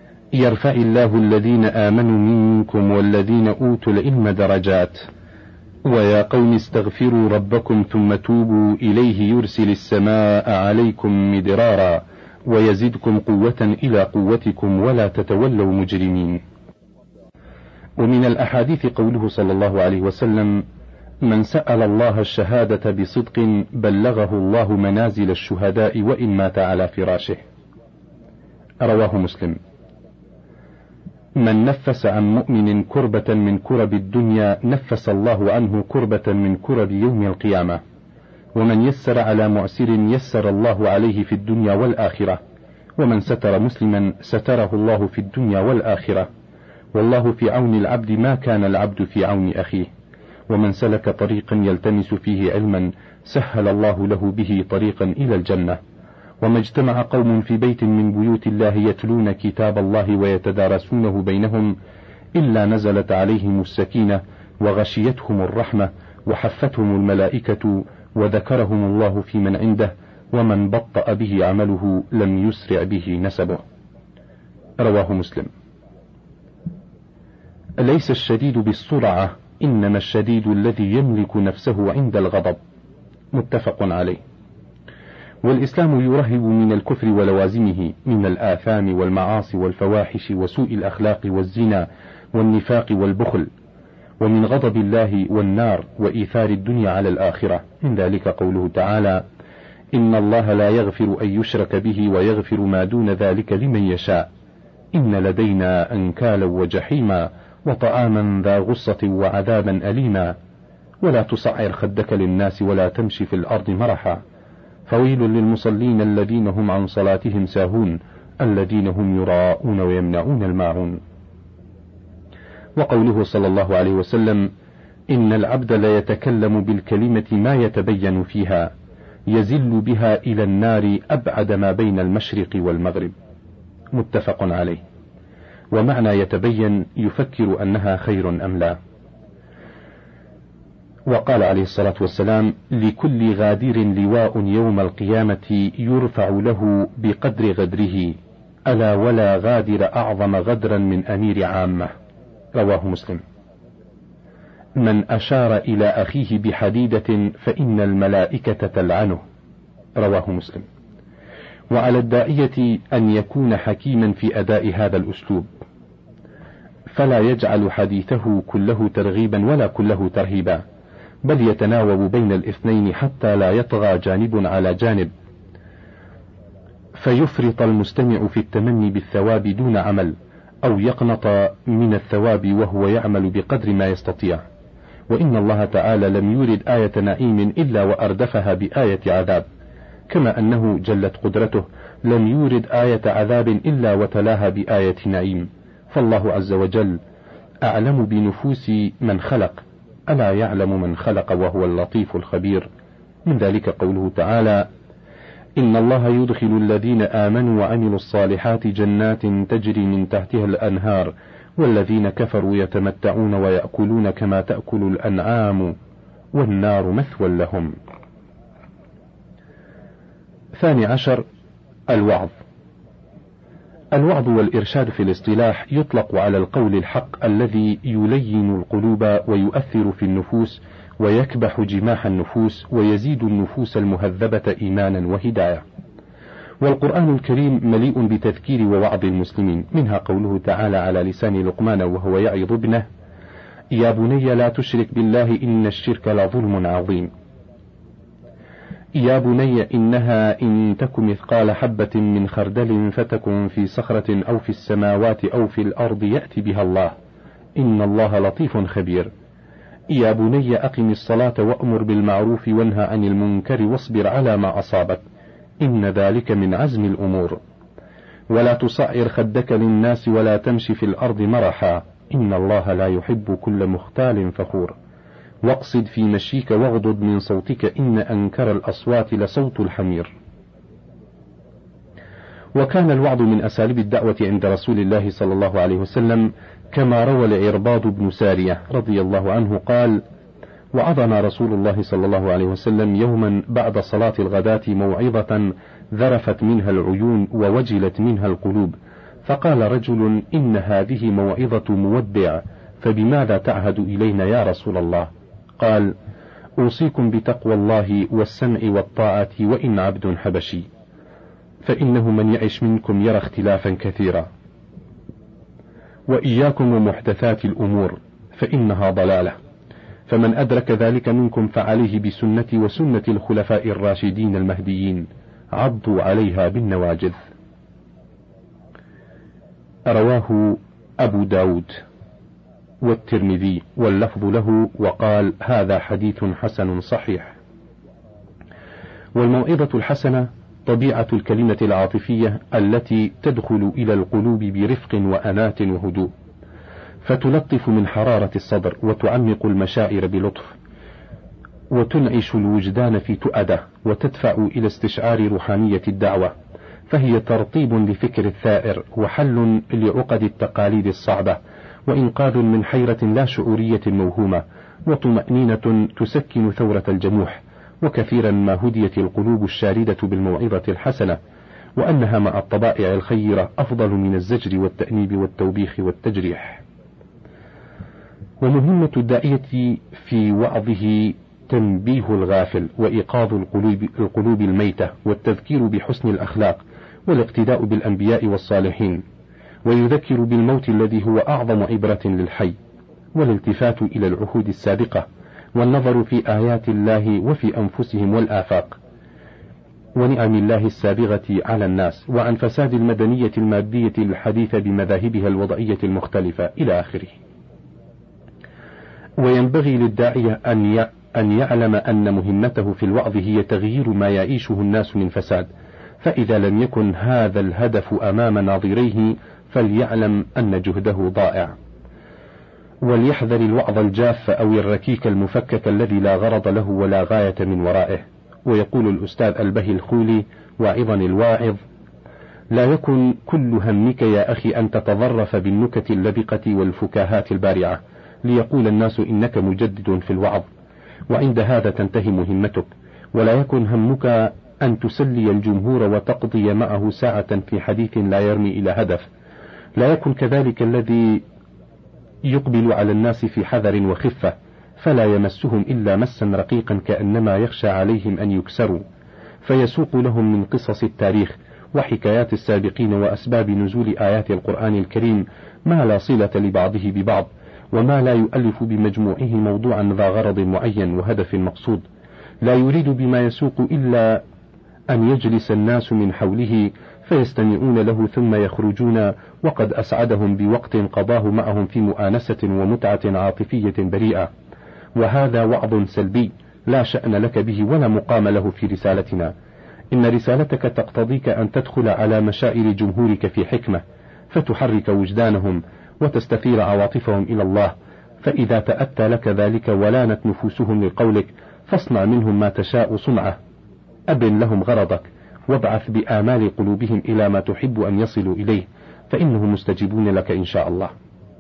يرفع الله الذين آمنوا منكم والذين أوتوا العلم درجات، ويا قوم استغفروا ربكم ثم توبوا إليه يرسل السماء عليكم مدرارا ويزدكم قوة إلى قوتكم ولا تتولوا مجرمين. ومن الأحاديث قوله صلى الله عليه وسلم: من سأل الله الشهادة بصدق بلغه الله منازل الشهداء وإن مات على فراشه. رواه مسلم. من نفس عن مؤمن كربة من كرب الدنيا نفس الله عنه كربة من كرب يوم القيامة. ومن يسر على معسر يسر الله عليه في الدنيا والآخرة. ومن ستر مسلما ستره الله في الدنيا والآخرة. والله في عون العبد ما كان العبد في عون أخيه. ومن سلك طريقا يلتمس فيه علما سهل الله له به طريقا إلى الجنة. وما اجتمع قوم في بيت من بيوت الله يتلون كتاب الله ويتدارسونه بينهم إلا نزلت عليهم السكينة وغشيتهم الرحمة وحفتهم الملائكة وذكرهم الله في من عنده ومن بطأ به عمله لم يسرع به نسبه. رواه مسلم. ليس الشديد بالسرعة إنما الشديد الذي يملك نفسه عند الغضب. متفق عليه. والإسلام يرهب من الكفر ولوازمه من الآثام والمعاصي والفواحش وسوء الأخلاق والزنا والنفاق والبخل، ومن غضب الله والنار وإيثار الدنيا على الآخرة. من ذلك قوله تعالى: إن الله لا يغفر أن يشرك به ويغفر ما دون ذلك لمن يشاء. إن لدينا أنكالا وجحيما وطعاما ذا غصة وعذابا أليما. ولا تصعر خدك للناس ولا تمشي في الأرض مرحا. فويل للمصلين الذين هم عن صلاتهم ساهون الذين هم يراءون ويمنعون الماعون. وقوله صلى الله عليه وسلم: إن العبد لا يتكلم بالكلمة ما يتبين فيها يزل بها إلى النار أبعد ما بين المشرق والمغرب. متفق عليه. ومعنى يتبين يفكر أنها خير أم لا. وقال عليه الصلاة والسلام: لكل غادر لواء يوم القيامة يرفع له بقدر غدره، ألا ولا غادر أعظم غدرا من أمير عامة. رواه مسلم. من أشار إلى أخيه بحديدة فإن الملائكة تلعنه. رواه مسلم. وعلى الداعية أن يكون حكيما في أداء هذا الأسلوب، فلا يجعل حديثه كله ترغيبا ولا كله ترهيبا، بل يتناوب بين الاثنين حتى لا يطغى جانب على جانب فيفرط المستمع في التمني بالثواب دون عمل، أو يقنط من الثواب وهو يعمل بقدر ما يستطيع. وإن الله تعالى لم يورد آية نعيم إلا وأردفها بآية عذاب، كما أنه جلت قدرته لم يورد آية عذاب إلا وتلاها بآية نعيم. فالله عز وجل أعلم بنفوس من خلق، ألا يعلم من خلق وهو اللطيف الخبير. من ذلك قوله تعالى: إن الله يدخل الذين آمنوا وعملوا الصالحات جنات تجري من تحتها الأنهار والذين كفروا يتمتعون ويأكلون كما تأكل الأنعام والنار مثوى لهم. 12. الوعظ. الوعظ والإرشاد في الاصطلاح يطلق على القول الحق الذي يلين القلوب ويؤثر في النفوس ويكبح جماح النفوس ويزيد النفوس المهذبة إيمانا وهداية. والقرآن الكريم مليء بتذكير ووعظ المسلمين، منها قوله تعالى على لسان لقمان وهو يعظ ابنه: يا بني لا تشرك بالله إن الشرك لظلم عظيم. يا بني إنها إن تك مثقال حبة من خردل فتكن في صخرة أو في السماوات أو في الأرض يأتي بها الله إن الله لطيف خبير. يا بني أقم الصلاة وأمر بالمعروف وانهى عن المنكر واصبر على ما أصابك إن ذلك من عزم الأمور. ولا تصعر خدك للناس ولا تمشي في الأرض مرحا إن الله لا يحب كل مختال فخور. واقصد في مشيك واغضض من صوتك إن أنكر الأصوات لصوت الحمير. وكان الوعظ من أساليب الدعوة عند رسول الله صلى الله عليه وسلم، كما روى العرباض بن سارية رضي الله عنه قال: وعظنا رسول الله صلى الله عليه وسلم يوما بعد صلاة الغداة موعظة ذرفت منها العيون ووجلت منها القلوب، فقال رجل: إن هذه موعظة مودع، فبماذا تعهد إلينا يا رسول الله؟ قال: أوصيكم بتقوى الله والسمع والطاعة وإن عبد حبشي، فإنه من يعش منكم يرى اختلافا كثيرا، وإياكم ومحدثات الأمور فإنها ضلالة، فمن أدرك ذلك منكم فعليه بسنتي وسنة الخلفاء الراشدين المهديين، عضوا عليها بالنواجذ. رواه أبو داود والترمذي واللفظ له، وقال: هذا حديث حسن صحيح. والموعظة الحسنة طبيعة الكلمة العاطفية التي تدخل إلى القلوب برفق وأنات وهدوء، فتلطف من حرارة الصدر وتعمق المشاعر بلطف، وتنعش الوجدان في تؤدة، وتدفع إلى استشعار روحانية الدعوة، فهي ترطيب لفكر الثائر، وحل لعقد التقاليد الصعبة، وإنقاذ من حيرة لا شعورية موهومة، وطمأنينة تسكن ثورة الجموح. وكثيرا ما هديت القلوب الشاردة بالموعظة الحسنة، وأنها مع الطبائع الخيرة أفضل من الزجر والتأنيب والتوبيخ والتجريح. ومهمة الداعية في وعظه تنبيه الغافل، وإيقاظ القلوب الميتة، والتذكير بحسن الأخلاق، والاقتداء بالأنبياء والصالحين، ويذكر بالموت الذي هو أعظم عبرة للحي، والالتفات إلى العهود السابقة، والنظر في آيات الله وفي أنفسهم والآفاق، ونعم الله السابغة على الناس، وعن فساد المدنية المادية الحديثة بمذاهبها الوضعية المختلفة إلى آخره. وينبغي للداعية أن يعلم أن مهمته في الوعظ هي تغيير ما يعيشه الناس من فساد، فإذا لم يكن هذا الهدف أمام ناظريه فليعلم أن جهده ضائع، وليحذر الوعظ الجاف أو الركيك المفكك الذي لا غرض له ولا غاية من ورائه. ويقول الأستاذ البهي الخولي واعظا الواعظ: لا يكن كل همك يا أخي أن تتظرف بالنكت اللبقة والفكاهات البارعة ليقول الناس إنك مجدد في الوعظ، وعند هذا تنتهي مهمتك. ولا يكن همك أن تسلي الجمهور وتقضي معه ساعة في حديث لا يرمي إلى هدف. لا يكن كذلك الذي يقبل على الناس في حذر وخفة، فلا يمسهم إلا مسا رقيقا كأنما يخشى عليهم أن يكسروا، فيسوق لهم من قصص التاريخ وحكايات السابقين وأسباب نزول آيات القرآن الكريم ما لا صلة لبعضه ببعض، وما لا يؤلف بمجموعه موضوعا ذا غرض معين وهدف مقصود. لا يريد بما يسوق إلا أن يجلس الناس من حوله فيستمعون له ثم يخرجون وقد أسعدهم بوقت قضاه معهم في مؤانسة ومتعة عاطفية بريئة. وهذا وعظ سلبي لا شأن لك به ولا مقام له في رسالتنا. إن رسالتك تقتضيك أن تدخل على مشاعر جمهورك في حكمة، فتحرك وجدانهم وتستثير عواطفهم إلى الله، فإذا تأتى لك ذلك ولانت نفوسهم لقولك فاصنع منهم ما تشاء صنعه، أبن لهم غرضك، وابعث بآمال قلوبهم إلى ما تحب أن يصلوا إليه، فإنهم مستجيبون لك إن شاء الله.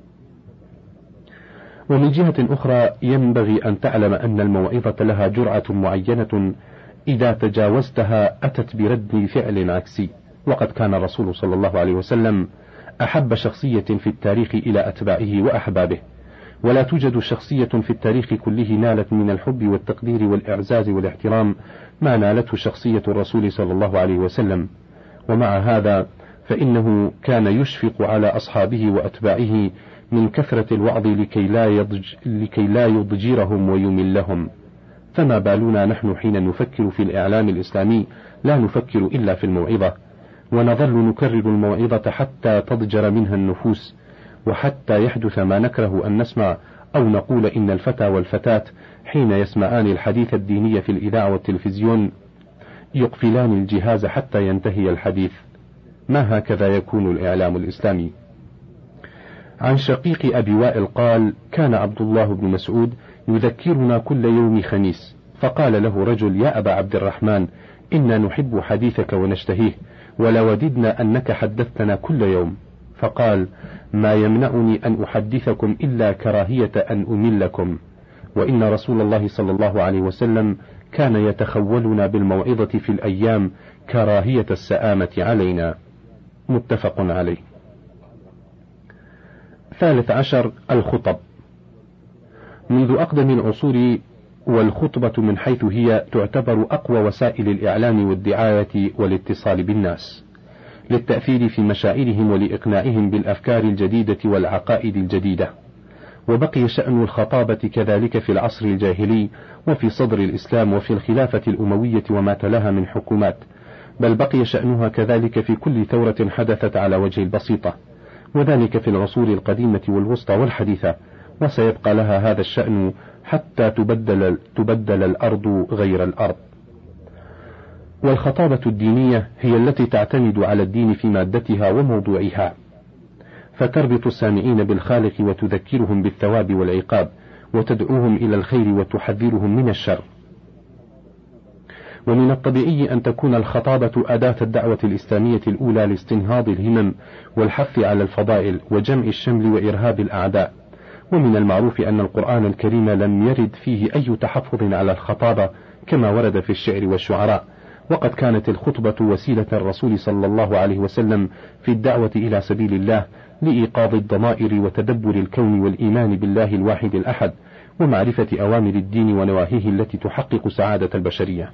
ومن جهة أخرى ينبغي أن تعلم أن الموعظة لها جرعة معينة إذا تجاوزتها أتت برد فعل عكسي. وقد كان الرسول صلى الله عليه وسلم أحب شخصية في التاريخ إلى أتباعه وأحبابه، ولا توجد شخصية في التاريخ كله نالت من الحب والتقدير والإعزاز والاحترام ما نالته شخصية الرسول صلى الله عليه وسلم. ومع هذا فإنه كان يشفق على أصحابه وأتباعه من كثرة الوعظ لكي لا يضجرهم ويملهم. فما بالنا نحن حين نفكر في الإعلام الإسلامي لا نفكر إلا في الموعظة، ونظل نكرر الموعظة حتى تضجر منها النفوس، وحتى يحدث ما نكره أن نسمع أو نقول إن الفتى والفتاة حين يسمعان الحديث الديني في الإذاعة والتلفزيون يقفلان الجهاز حتى ينتهي الحديث. ما هكذا يكون الإعلام الإسلامي. عن شقيق أبي وائل قال: كان عبد الله بن مسعود يذكرنا كل يوم خميس، فقال له رجل: يا أبا عبد الرحمن، إنا نحب حديثك ونشتهيه، ولوددنا أنك حدثتنا كل يوم. فقال: ما يمنعني أن أحدثكم إلا كراهية أن أملكم، وإن رسول الله صلى الله عليه وسلم كان يتخولنا بالموعظة في الأيام كراهية السآمة علينا. متفق عليه. 13. الخطب. منذ أقدم العصور والخطبة من حيث هي تعتبر أقوى وسائل الإعلام والدعاية والاتصال بالناس، للتأثير في مشاعرهم ولإقناعهم بالأفكار الجديدة والعقائد الجديدة. وبقي شأن الخطابة كذلك في العصر الجاهلي وفي صدر الإسلام وفي الخلافة الأموية وما تلاها من حكومات، بل بقي شأنها كذلك في كل ثورة حدثت على وجه البسيطة، وذلك في العصور القديمة والوسطى والحديثة، وسيبقى لها هذا الشأن حتى تبدل الأرض غير الأرض. والخطابة الدينية هي التي تعتمد على الدين في مادتها وموضوعها، فتربط السامعين بالخالق وتذكرهم بالثواب والعقاب، وتدعوهم إلى الخير وتحذرهم من الشر. ومن الطبيعي أن تكون الخطابة أداة الدعوة الإسلامية الأولى لاستنهاض الهمم والحث على الفضائل وجمع الشمل وإرهاب الأعداء. ومن المعروف أن القرآن الكريم لم يرد فيه أي تحفظ على الخطابة كما ورد في الشعر والشعراء، وقد كانت الخطبة وسيلة الرسول صلى الله عليه وسلم في الدعوة إلى سبيل الله لإيقاظ الضمائر وتدبر الكون والإيمان بالله الواحد الأحد، ومعرفة أوامر الدين ونواهيه التي تحقق سعادة البشرية.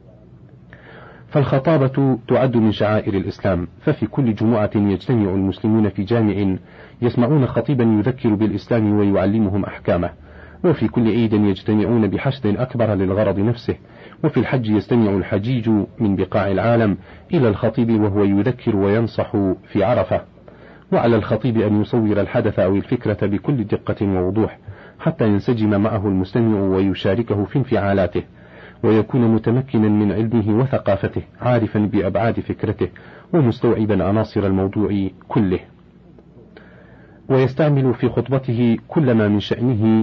فالخطابة تعد من شعائر الإسلام، ففي كل جمعة يجتمع المسلمون في جامع يسمعون خطيبا يذكر بالإسلام ويعلمهم أحكامه، وفي كل عيد يجتمعون بحشد أكبر للغرض نفسه، وفي الحج يستمع الحجيج من بقاع العالم إلى الخطيب وهو يذكر وينصح في عرفة. وعلى الخطيب أن يصور الحدث أو الفكرة بكل دقة ووضوح حتى ينسجم معه المستمع ويشاركه في انفعالاته، ويكون متمكنا من علمه وثقافته، عارفا بأبعاد فكرته ومستوعبا عناصر الموضوع كله، ويستعمل في خطبته كل ما من شأنه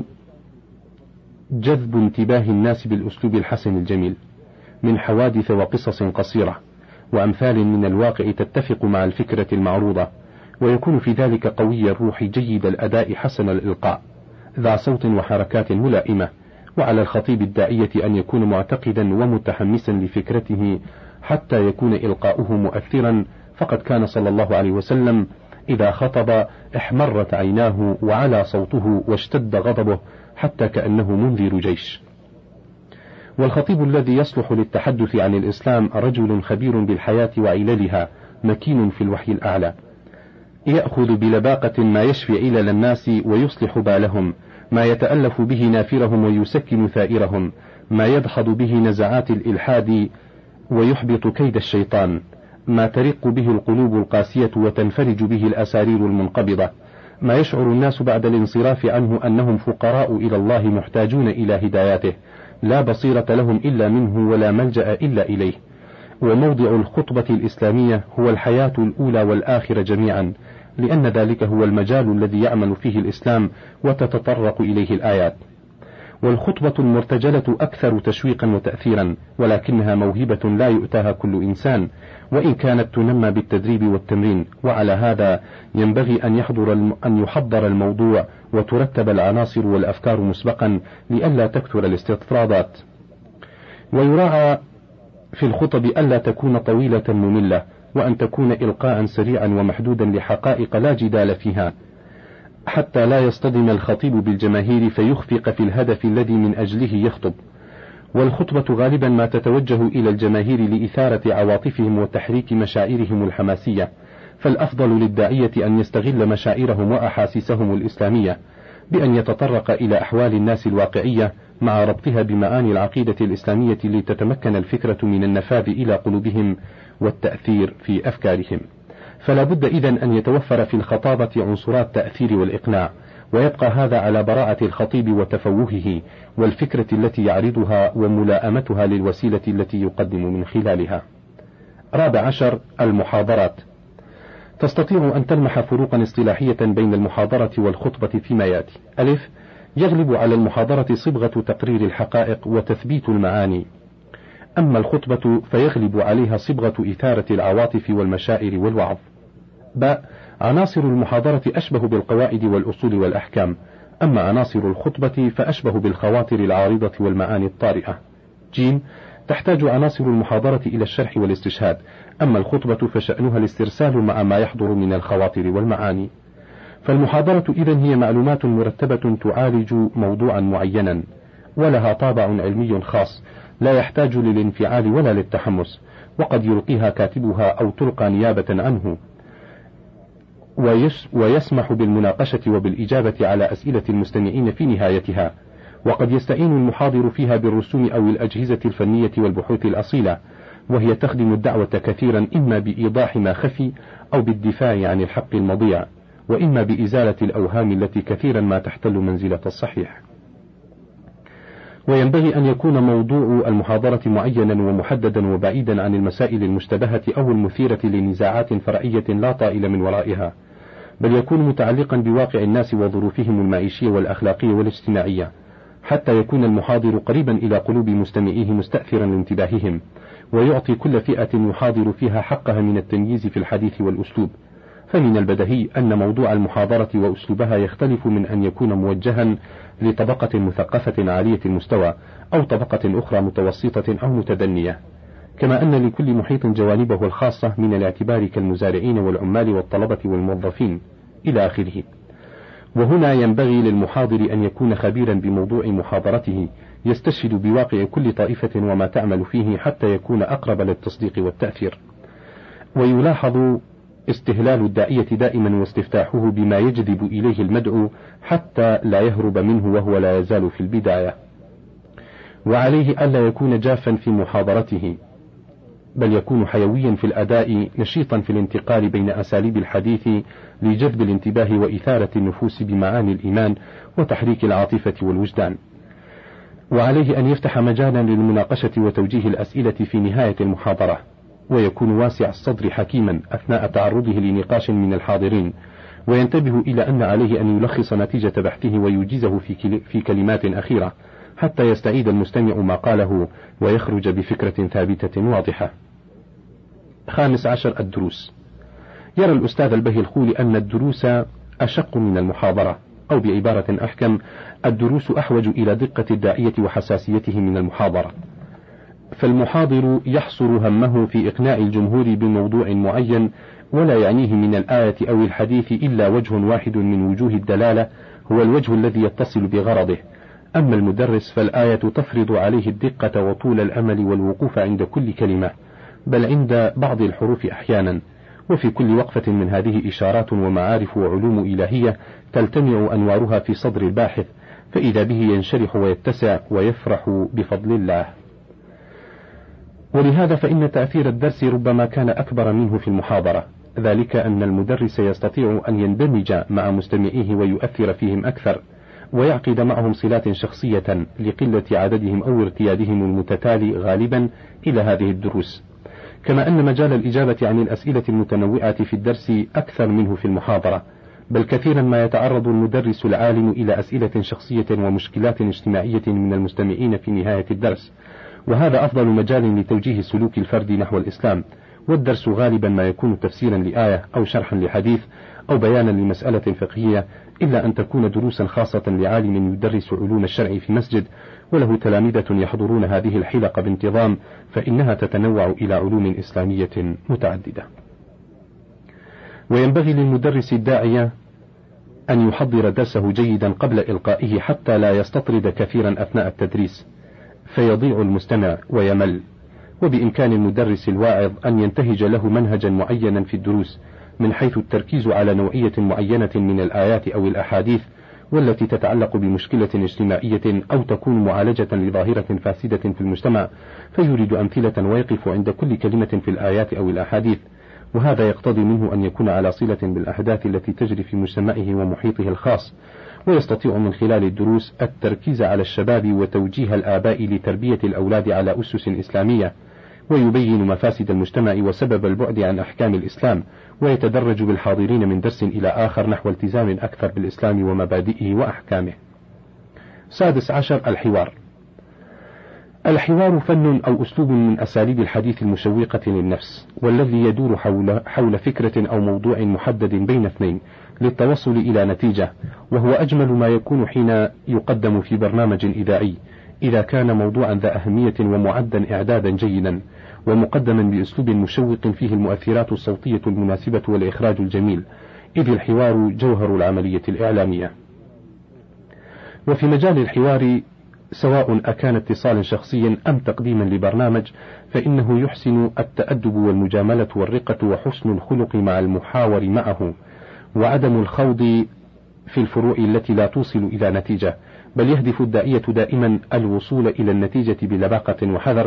جذب انتباه الناس بالأسلوب الحسن الجميل من حوادث وقصص قصيرة وأمثال من الواقع تتفق مع الفكرة المعروضة، ويكون في ذلك قوي الروح جيد الأداء حسن الإلقاء ذا صوت وحركات ملائمة. وعلى الخطيب الداعية أن يكون معتقدا ومتحمسا لفكرته حتى يكون إلقاؤه مؤثرا، فقد كان صلى الله عليه وسلم إذا خطب احمرت عيناه وعلى صوته واشتد غضبه حتى كأنه منذر جيش. والخطيب الذي يصلح للتحدث عن الإسلام رجل خبير بالحياة وعللها، مكين في الوحي الأعلى، يأخذ بلباقة ما يشفي علل الناس ويصلح بالهم، ما يتألف به نافرهم ويسكن ثائرهم، ما يدحض به نزعات الإلحاد ويحبط كيد الشيطان، ما ترق به القلوب القاسية وتنفرج به الأسارير المنقبضة، ما يشعر الناس بعد الانصراف عنه أنهم فقراء إلى الله محتاجون إلى هداياته، لا بصيرة لهم إلا منه ولا ملجأ إلا إليه. وموضع الخطبة الإسلامية هو الحياة الأولى والآخرة جميعا، لأن ذلك هو المجال الذي يعمل فيه الإسلام وتتطرق إليه الآيات. والخطبة المرتجلة أكثر تشويقا وتأثيرا، ولكنها موهبة لا يؤتاها كل إنسان، وإن كانت تنمى بالتدريب والتمرين. وعلى هذا ينبغي أن يحضر الموضوع وترتب العناصر والأفكار مسبقا لئلا تكثر الاستطرادات. ويراعى في الخطب ألا تكون طويلة مملة، وأن تكون إلقاء سريعا ومحدودا لحقائق لا جدال فيها، حتى لا يصطدم الخطيب بالجماهير فيخفق في الهدف الذي من أجله يخطب. والخطبة غالبا ما تتوجه إلى الجماهير لإثارة عواطفهم وتحريك مشاعرهم الحماسية، فالأفضل للداعية أن يستغل مشاعرهم وأحاسيسهم الإسلامية بأن يتطرق إلى أحوال الناس الواقعية مع ربطها بمعاني العقيدة الإسلامية لتتمكن الفكرة من النفاذ إلى قلوبهم والتأثير في أفكارهم. فلا بد إذن أن يتوفر في الخطابة عنصرات التأثير والإقناع، ويبقى هذا على براءة الخطيب وتفوهه والفكرة التي يعرضها وملائمتها للوسيلة التي يقدم من خلالها. 14. المحاضرات. تستطيع أن تلمح فروقا اصطلاحية بين المحاضرة والخطبة فيما يأتي. ألف، يغلب على المحاضرة صبغة تقرير الحقائق وتثبيت المعاني، أما الخطبة فيغلب عليها صبغة إثارة العواطف والمشاعر والوعظ. ب، عناصر المحاضرة أشبه بالقواعد والأصول والأحكام، أما عناصر الخطبة فأشبه بالخواطر العارضة والمعاني الطارئة. ج، تحتاج عناصر المحاضرة إلى الشرح والاستشهاد، أما الخطبة فشأنها الاسترسال مع ما يحضر من الخواطر والمعاني. فالمحاضرة إذن هي معلومات مرتبة تعالج موضوعا معينا، ولها طابع علمي خاص لا يحتاج للانفعال ولا للتحمس، وقد يلقيها كاتبها أو تلقى نيابة عنه، ويسمح بالمناقشة وبالإجابة على أسئلة المستمعين في نهايتها، وقد يستعين المحاضر فيها بالرسوم أو الأجهزة الفنية والبحوث الأصيلة، وهي تخدم الدعوة كثيرا إما بإيضاح ما خفي أو بالدفاع عن الحق المضيع، وإما بإزالة الأوهام التي كثيرا ما تحتل منزلة الصحيح. وينبغي أن يكون موضوع المحاضرة معينا ومحددا وبعيدا عن المسائل المشتبهة أو المثيرة لنزاعات فرعية لا طائل من ورائها، بل يكون متعلقا بواقع الناس وظروفهم المعيشية والأخلاقية والاجتماعية، حتى يكون المحاضر قريبا إلى قلوب مستمعيه مستأثرا لانتباههم، ويعطي كل فئة يحاضر فيها حقها من التمييز في الحديث والأسلوب. فمن البديهي أن موضوع المحاضرة وأسلوبها يختلف من أن يكون موجها لطبقة مثقفة عالية المستوى أو طبقة أخرى متوسطة أو متدنية، كما أن لكل محيط جوانبه الخاصة من الاعتبار كالمزارعين والعمال والطلبة والموظفين إلى آخره. وهنا ينبغي للمحاضر أن يكون خبيرا بموضوع محاضرته، يستشهد بواقع كل طائفة وما تعمل فيه حتى يكون أقرب للتصديق والتأثير. ويلاحظ استهلال الداعية دائما واستفتاحه بما يجذب إليه المدعو حتى لا يهرب منه وهو لا يزال في البداية. وعليه ألا يكون جافا في محاضرته، بل يكون حيويا في الأداء، نشيطا في الانتقال بين أساليب الحديث لجذب الانتباه وإثارة النفوس بمعاني الإيمان وتحريك العاطفة والوجدان. وعليه أن يفتح مجالا للمناقشة وتوجيه الأسئلة في نهاية المحاضرة، ويكون واسع الصدر حكيما أثناء تعرضه لنقاش من الحاضرين، وينتبه إلى أن عليه أن يلخص نتيجة بحثه ويوجزه في كلمات أخيرة حتى يستعيد المستمع ما قاله ويخرج بفكرة ثابتة واضحة. 15. الدروس. يرى الأستاذ البهي الخولي أن الدروس أشق من المحاضرة، أو بعبارة أحكم، الدروس أحوج إلى دقة الداعية وحساسيته من المحاضرة، فالمحاضر يحصر همه في إقناع الجمهور بموضوع معين، ولا يعنيه من الآية أو الحديث إلا وجه واحد من وجوه الدلالة، هو الوجه الذي يتصل بغرضه. أما المدرس فالآية تفرض عليه الدقة وطول الأمل والوقوف عند كل كلمة، بل عند بعض الحروف أحيانا، وفي كل وقفة من هذه إشارات ومعارف وعلوم إلهية تلتمع أنوارها في صدر الباحث، فإذا به ينشرح ويتسع ويفرح بفضل الله. ولهذا فإن تأثير الدرس ربما كان أكبر منه في المحاضرة، ذلك أن المدرس يستطيع أن يندمج مع مستمعيه ويؤثر فيهم أكثر، ويعقد معهم صلات شخصية لقلة عددهم أو ارتيادهم المتتالي غالبا إلى هذه الدروس، كما أن مجال الإجابة عن الأسئلة المتنوعة في الدرس أكثر منه في المحاضرة، بل كثيرا ما يتعرض المدرس العالم إلى أسئلة شخصية ومشكلات اجتماعية من المستمعين في نهاية الدرس، وهذا أفضل مجال لتوجيه سلوك الفرد نحو الإسلام. والدرس غالبا ما يكون تفسيرا لآية أو شرحا لحديث أو بيانا لمسألة فقهية، إلا أن تكون دروسا خاصة لعالم يدرس علوم الشرع في مسجد وله تلامذة يحضرون هذه الحلقة بانتظام، فإنها تتنوع إلى علوم إسلامية متعددة. وينبغي للمدرس الداعية أن يحضر درسه جيدا قبل إلقائه حتى لا يستطرد كثيرا أثناء التدريس فيضيع المستمع ويمل. وبإمكان المدرس الواعظ أن ينتهج له منهجا معينا في الدروس، من حيث التركيز على نوعية معينة من الآيات أو الأحاديث، والتي تتعلق بمشكلة اجتماعية أو تكون معالجة لظاهرة فاسدة في المجتمع، فيريد أمثلة ويقف عند كل كلمة في الآيات أو الأحاديث، وهذا يقتضي منه أن يكون على صلة بالأحداث التي تجري في مجتمعه ومحيطه الخاص، ويستطيع من خلال الدروس التركيز على الشباب وتوجيه الآباء لتربية الأولاد على أسس إسلامية، ويبين مفاسد المجتمع وسبب البعد عن أحكام الإسلام، ويتدرج بالحاضرين من درس إلى آخر نحو التزام أكثر بالإسلام ومبادئه وأحكامه. 16. الحوار. الحوار فن أو أسلوب من أساليب الحديث المشوقة للنفس، والذي يدور حول فكرة أو موضوع محدد بين اثنين للتوصل إلى نتيجة، وهو أجمل ما يكون حين يقدم في برنامج إذاعي، إذا كان موضوعا ذا أهمية ومعدا إعدادا جيدا، ومقدما بأسلوب مشوق فيه المؤثرات الصوتية المناسبة والإخراج الجميل، إذ الحوار جوهر العملية الإعلامية. وفي مجال الحوار سواء أكان اتصالا شخصيا أم تقديما لبرنامج، فإنه يحسن التأدب والمجاملة والرقة وحسن الخلق مع المحاور معه، وعدم الخوض في الفروع التي لا توصل إلى نتيجة، بل يهدف الداعية دائما الوصول إلى النتيجة بلباقة وحذر،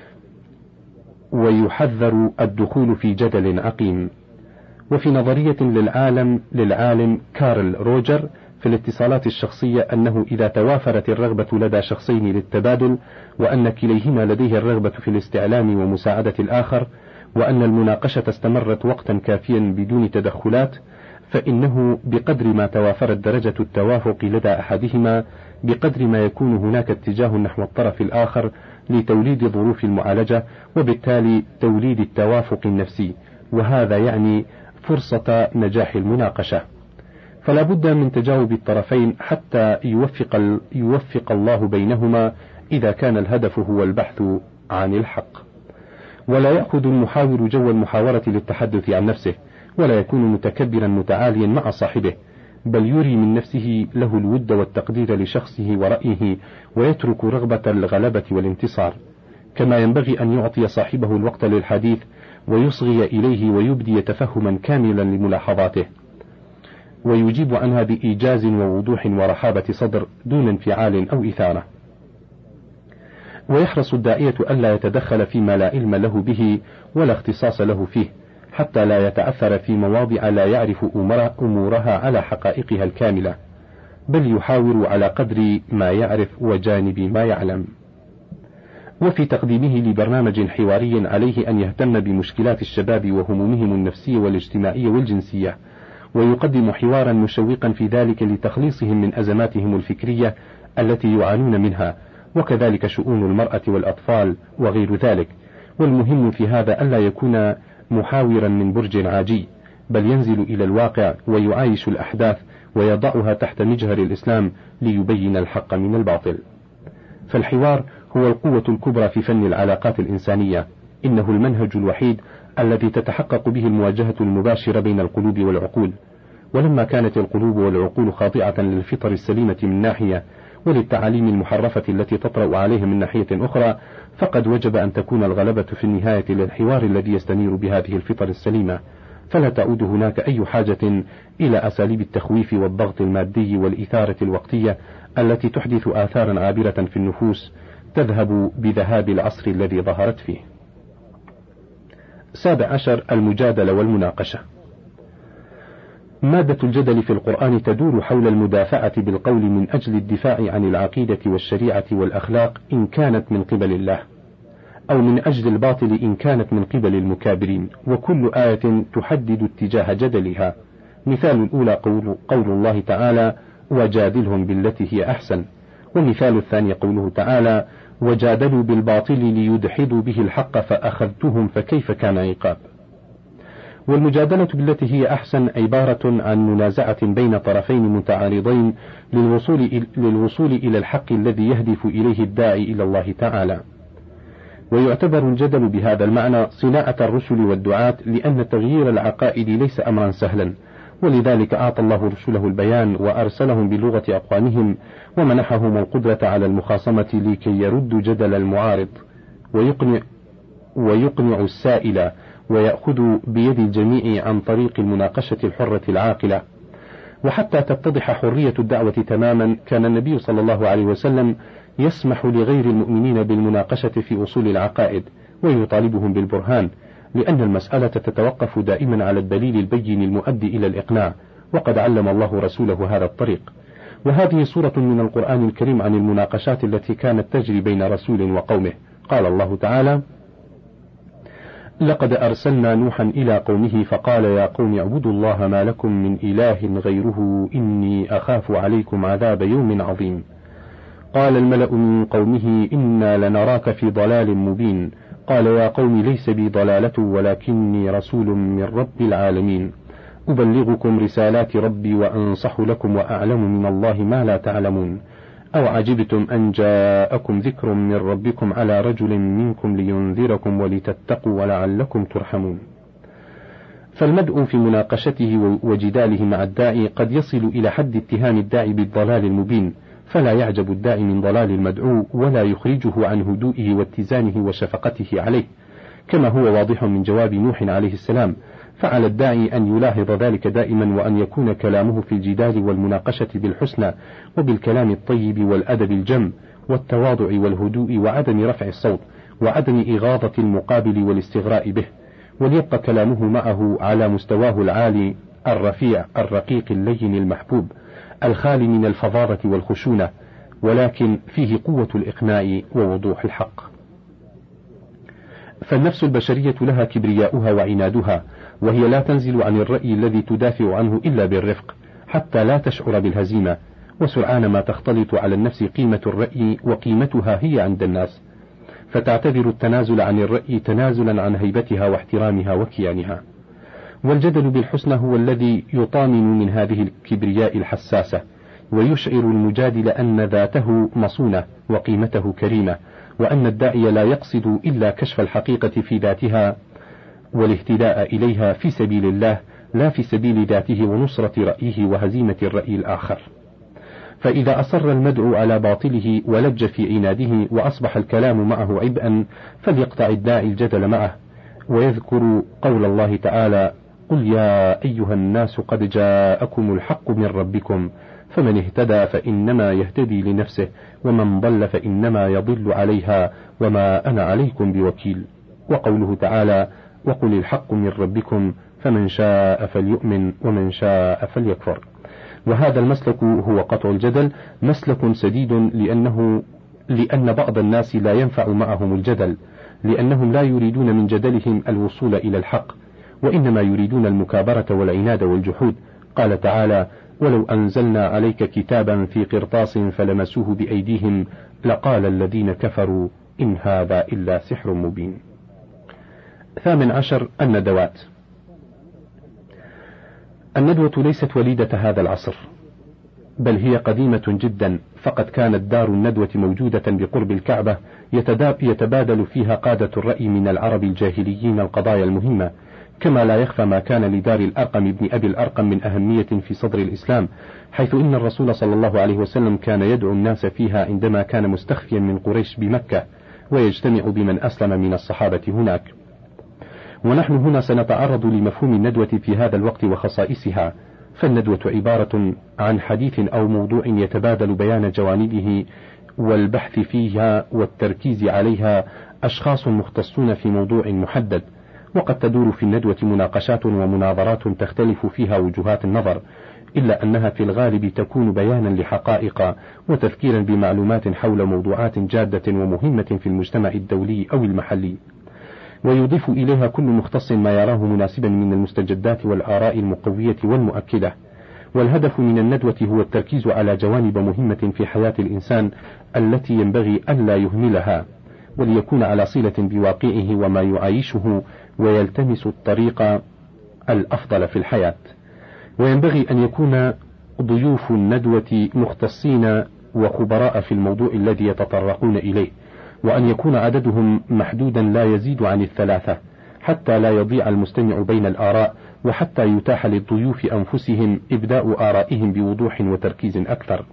ويحذر الدخول في جدل عقيم. وفي نظرية للعالم كارل روجر في الاتصالات الشخصية أنه إذا توافرت الرغبة لدى شخصين للتبادل، وأن كليهما لديه الرغبة في الاستعلام ومساعدة الآخر، وأن المناقشة استمرت وقتا كافيا بدون تدخلات، فإنه بقدر ما توافرت درجة التوافق لدى أحدهما بقدر ما يكون هناك اتجاه نحو الطرف الآخر لتوليد ظروف المعالجة، وبالتالي توليد التوافق النفسي، وهذا يعني فرصة نجاح المناقشة. فلا بد من تجاوب الطرفين حتى يوفق الله بينهما إذا كان الهدف هو البحث عن الحق. ولا يأخذ المحاور جو المحاورة للتحدث عن نفسه، ولا يكون متكبرا متعاليا مع صاحبه، بل يري من نفسه له الود والتقدير لشخصه ورأيه، ويترك رغبة الغلبة والانتصار. كما ينبغي أن يعطي صاحبه الوقت للحديث ويصغي إليه ويبدي تفهما كاملا لملاحظاته، ويجيب عنها بإيجاز ووضوح ورحابة صدر دون انفعال أو إثارة. ويحرص الداعية ألا يتدخل فيما لا علم له به ولا اختصاص له فيه، حتى لا يتأثر في مواضع لا يعرف أمورها على حقائقها الكاملة، بل يحاور على قدر ما يعرف وجانب ما يعلم. وفي تقديمه لبرنامج حواري عليه أن يهتم بمشكلات الشباب وهمومهم النفسية والاجتماعية والجنسية، ويقدم حوارا مشوقا في ذلك لتخليصهم من أزماتهم الفكرية التي يعانون منها، وكذلك شؤون المرأة والأطفال وغير ذلك. والمهم في هذا ألا يكون محاورا من برج عاجي، بل ينزل إلى الواقع ويعايش الأحداث ويضعها تحت مجهر الإسلام ليبين الحق من الباطل. فالحوار هو القوة الكبرى في فن العلاقات الإنسانية، إنه المنهج الوحيد الذي تتحقق به المواجهة المباشرة بين القلوب والعقول. ولما كانت القلوب والعقول خاضعة للفطر السليمة من ناحية، وللتعاليم المحرفة التي تطرأ عليها من ناحية أخرى، فقد وجب أن تكون الغلبة في النهاية للحوار الذي يستنير بهذه الفطر السليمة، فلا تعود هناك أي حاجة إلى أساليب التخويف والضغط المادي والإثارة الوقتية التي تحدث آثارا عابرة في النفوس تذهب بذهاب العصر الذي ظهرت فيه. 17. المجادلة والمناقشة. مادة الجدل في القرآن تدور حول المدافعة بالقول من أجل الدفاع عن العقيدة والشريعة والأخلاق إن كانت من قبل الله، أو من أجل الباطل إن كانت من قبل المكابرين، وكل آية تحدد اتجاه جدلها. مثال الأولى قول الله تعالى: وجادلهم بالتي هي أحسن. والمثال الثاني قوله تعالى: وجادلوا بالباطل ليدحضوا به الحق فأخذتهم فكيف كان عقاب. والمجادلة بالتي هي أحسن عبارة عن منازعة بين طرفين متعارضين للوصول إلى الحق الذي يهدف إليه الداعي إلى الله تعالى. ويعتبر الجدل بهذا المعنى صناعة الرسل والدعاة، لأن تغيير العقائد ليس أمرا سهلا، ولذلك أعطى الله رسله البيان وأرسلهم بلغة أقوامهم، ومنحهم القدرة على المخاصمة لكي يردوا جدل المعارض ويقنع السائل، ويأخذ بيد الجميع عن طريق المناقشة الحرة العاقلة. وحتى تتضح حرية الدعوة تماما، كان النبي صلى الله عليه وسلم يسمح لغير المؤمنين بالمناقشة في أصول العقائد ويطالبهم بالبرهان، لأن المسألة تتوقف دائما على الدليل البين المؤدي إلى الإقناع، وقد علم الله رسوله هذا الطريق. وهذه صورة من القرآن الكريم عن المناقشات التي كانت تجري بين رسول وقومه. قال الله تعالى: لقد أرسلنا نوحا إلى قومه فقال يا قوم اعبدوا الله ما لكم من إله غيره إني أخاف عليكم عذاب يوم عظيم. قال الملأ من قومه إنا لنراك في ضلال مبين. قال يا قوم ليس بي ضلالة ولكني رسول من رب العالمين أبلغكم رسالات ربي وأنصح لكم وأعلم من الله ما لا تعلمون. أو عجبتم أن جاءكم ذكر من ربكم على رجل منكم لينذركم ولتتقوا ولعلكم ترحمون. فالمدء في مناقشته وجداله مع الداعي قد يصل إلى حد اتهام الداعي بالضلال المبين، فلا يعجب الداعي من ضلال المدعو ولا يخرجه عن هدوئه واتزانه وشفقته عليه، كما هو واضح من جواب نوح عليه السلام. فعلى الداعي أن يلاحظ ذلك دائما، وأن يكون كلامه في الجدال والمناقشة بالحسنى وبالكلام الطيب والأدب الجم والتواضع والهدوء وعدم رفع الصوت وعدم إغاظة المقابل والاستغراء به، وليبقى كلامه معه على مستواه العالي الرفيع الرقيق اللين المحبوب الخالي من الفظاظة والخشونة، ولكن فيه قوة الإقناع ووضوح الحق. فالنفس البشرية لها كبرياؤها وعنادها، وهي لا تنزل عن الرأي الذي تدافع عنه إلا بالرفق حتى لا تشعر بالهزيمة، وسرعان ما تختلط على النفس قيمة الرأي وقيمتها هي عند الناس، فتعتبر التنازل عن الرأي تنازلا عن هيبتها واحترامها وكيانها. والجدل بالحسنى هو الذي يطامن من هذه الكبرياء الحساسة، ويشعر المجادل أن ذاته مصونة وقيمته كريمة، وأن الداعي لا يقصد إلا كشف الحقيقة في ذاتها والاهتداء إليها في سبيل الله، لا في سبيل ذاته ونصرة رأيه وهزيمة الرأي الآخر. فإذا أصر المدعو على باطله ولج في عناده وأصبح الكلام معه عبئا، فليقطع الداعي الجدل معه، ويذكر قول الله تعالى: قل يا أيها الناس قد جاءكم الحق من ربكم فمن اهتدى فإنما يهتدي لنفسه ومن ضل فإنما يضل عليها وما أنا عليكم بوكيل. وقوله تعالى: وقل الحق من ربكم فمن شاء فليؤمن ومن شاء فليكفر. وهذا المسلك هو قطع الجدل، مسلك سديد لأن بعض الناس لا ينفع معهم الجدل، لأنهم لا يريدون من جدلهم الوصول إلى الحق، وإنما يريدون المكابرة والعناد والجحود. قال تعالى: ولو أنزلنا عليك كتابا في قرطاس فلمسوه بأيديهم لقال الذين كفروا إن هذا إلا سحر مبين. 18. الندوات. الندوة ليست وليدة هذا العصر، بل هي قديمة جدا، فقد كانت دار الندوة موجودة بقرب الكعبة يتبادل فيها قادة الرأي من العرب الجاهليين القضايا المهمة، كما لا يخفى ما كان لدار الأرقم ابن أبي الأرقم من أهمية في صدر الإسلام، حيث إن الرسول صلى الله عليه وسلم كان يدعو الناس فيها عندما كان مستخفيا من قريش بمكة، ويجتمع بمن أسلم من الصحابة هناك. ونحن هنا سنتعرض لمفهوم الندوة في هذا الوقت وخصائصها. فالندوة عبارة عن حديث أو موضوع يتبادل بيان جوانبه والبحث فيها والتركيز عليها أشخاص مختصون في موضوع محدد، وقد تدور في الندوة مناقشات ومناظرات تختلف فيها وجهات النظر، إلا أنها في الغالب تكون بيانا لحقائق وتذكيرا بمعلومات حول موضوعات جادة ومهمة في المجتمع الدولي أو المحلي، ويضيف إليها كل مختص ما يراه مناسبا من المستجدات والآراء المقوية والمؤكدة. والهدف من الندوة هو التركيز على جوانب مهمة في حياة الإنسان التي ينبغي ألا يهملها، وليكون على صلة بواقعه وما يعايشه، ويلتمس الطريق الأفضل في الحياة. وينبغي أن يكون ضيوف الندوة مختصين وخبراء في الموضوع الذي يتطرقون إليه، وأن يكون عددهم محدودا لا يزيد عن 3، حتى لا يضيع المستمع بين الآراء، وحتى يتاح للضيوف أنفسهم إبداء آرائهم بوضوح وتركيز أكثر.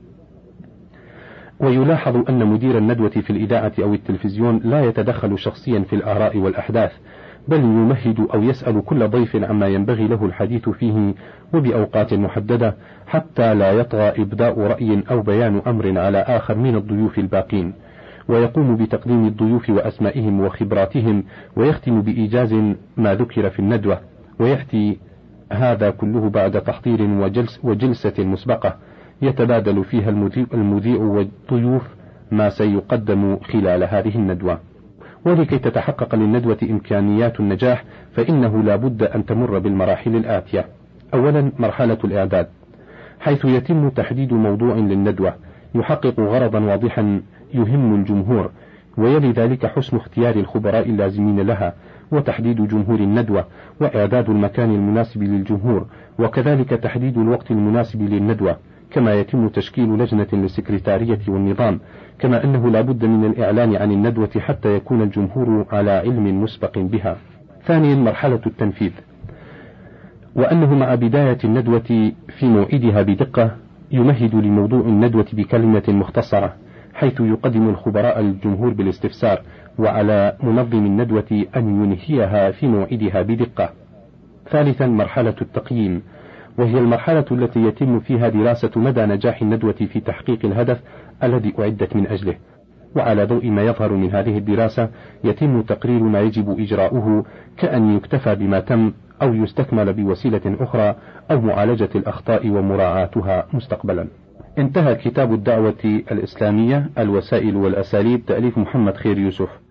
ويلاحظ أن مدير الندوة في الإذاعة أو التلفزيون لا يتدخل شخصيا في الآراء والأحداث، بل يمهد أو يسأل كل ضيف عما ينبغي له الحديث فيه وبأوقات محددة، حتى لا يطغى إبداء رأي أو بيان أمر على آخر من الضيوف الباقين. ويقوم بتقديم الضيوف وأسمائهم وخبراتهم، ويختم بإيجاز ما ذكر في الندوة، ويأتي هذا كله بعد تحضير وجلسة مسبقة يتبادل فيها المذيع والضيوف ما سيقدم خلال هذه الندوة. ولكي تتحقق للندوة إمكانيات النجاح، فإنه لا بد أن تمر بالمراحل الآتية. أولا، مرحلة الإعداد، حيث يتم تحديد موضوع للندوة يحقق غرضا واضحا يهم الجمهور، ويلي ذلك حسن اختيار الخبراء اللازمين لها، وتحديد جمهور الندوة، وإعداد المكان المناسب للجمهور، وكذلك تحديد الوقت المناسب للندوة، كما يتم تشكيل لجنة للسكرتارية والنظام، كما أنه لا بد من الإعلان عن الندوة حتى يكون الجمهور على علم مسبق بها. ثانيا، مرحلة التنفيذ، وأنه مع بداية الندوة في موعدها بدقة يمهد لموضوع الندوة بكلمة مختصرة، حيث يقدم الخبراء للجمهور بالاستفسار، وعلى منظم الندوة أن ينهيها في موعدها بدقة. ثالثا، مرحلة التقييم، وهي المرحلة التي يتم فيها دراسة مدى نجاح الندوة في تحقيق الهدف الذي أعدت من أجله. وعلى ضوء ما يظهر من هذه الدراسة يتم تقرير ما يجب إجراؤه، كأن يكتفى بما تم أو يستكمل بوسيلة أخرى، أو معالجة الأخطاء ومراعاتها مستقبلا. انتهى كتاب الدعوة الإسلامية الوسائل والأساليب، تأليف محمد خير يوسف.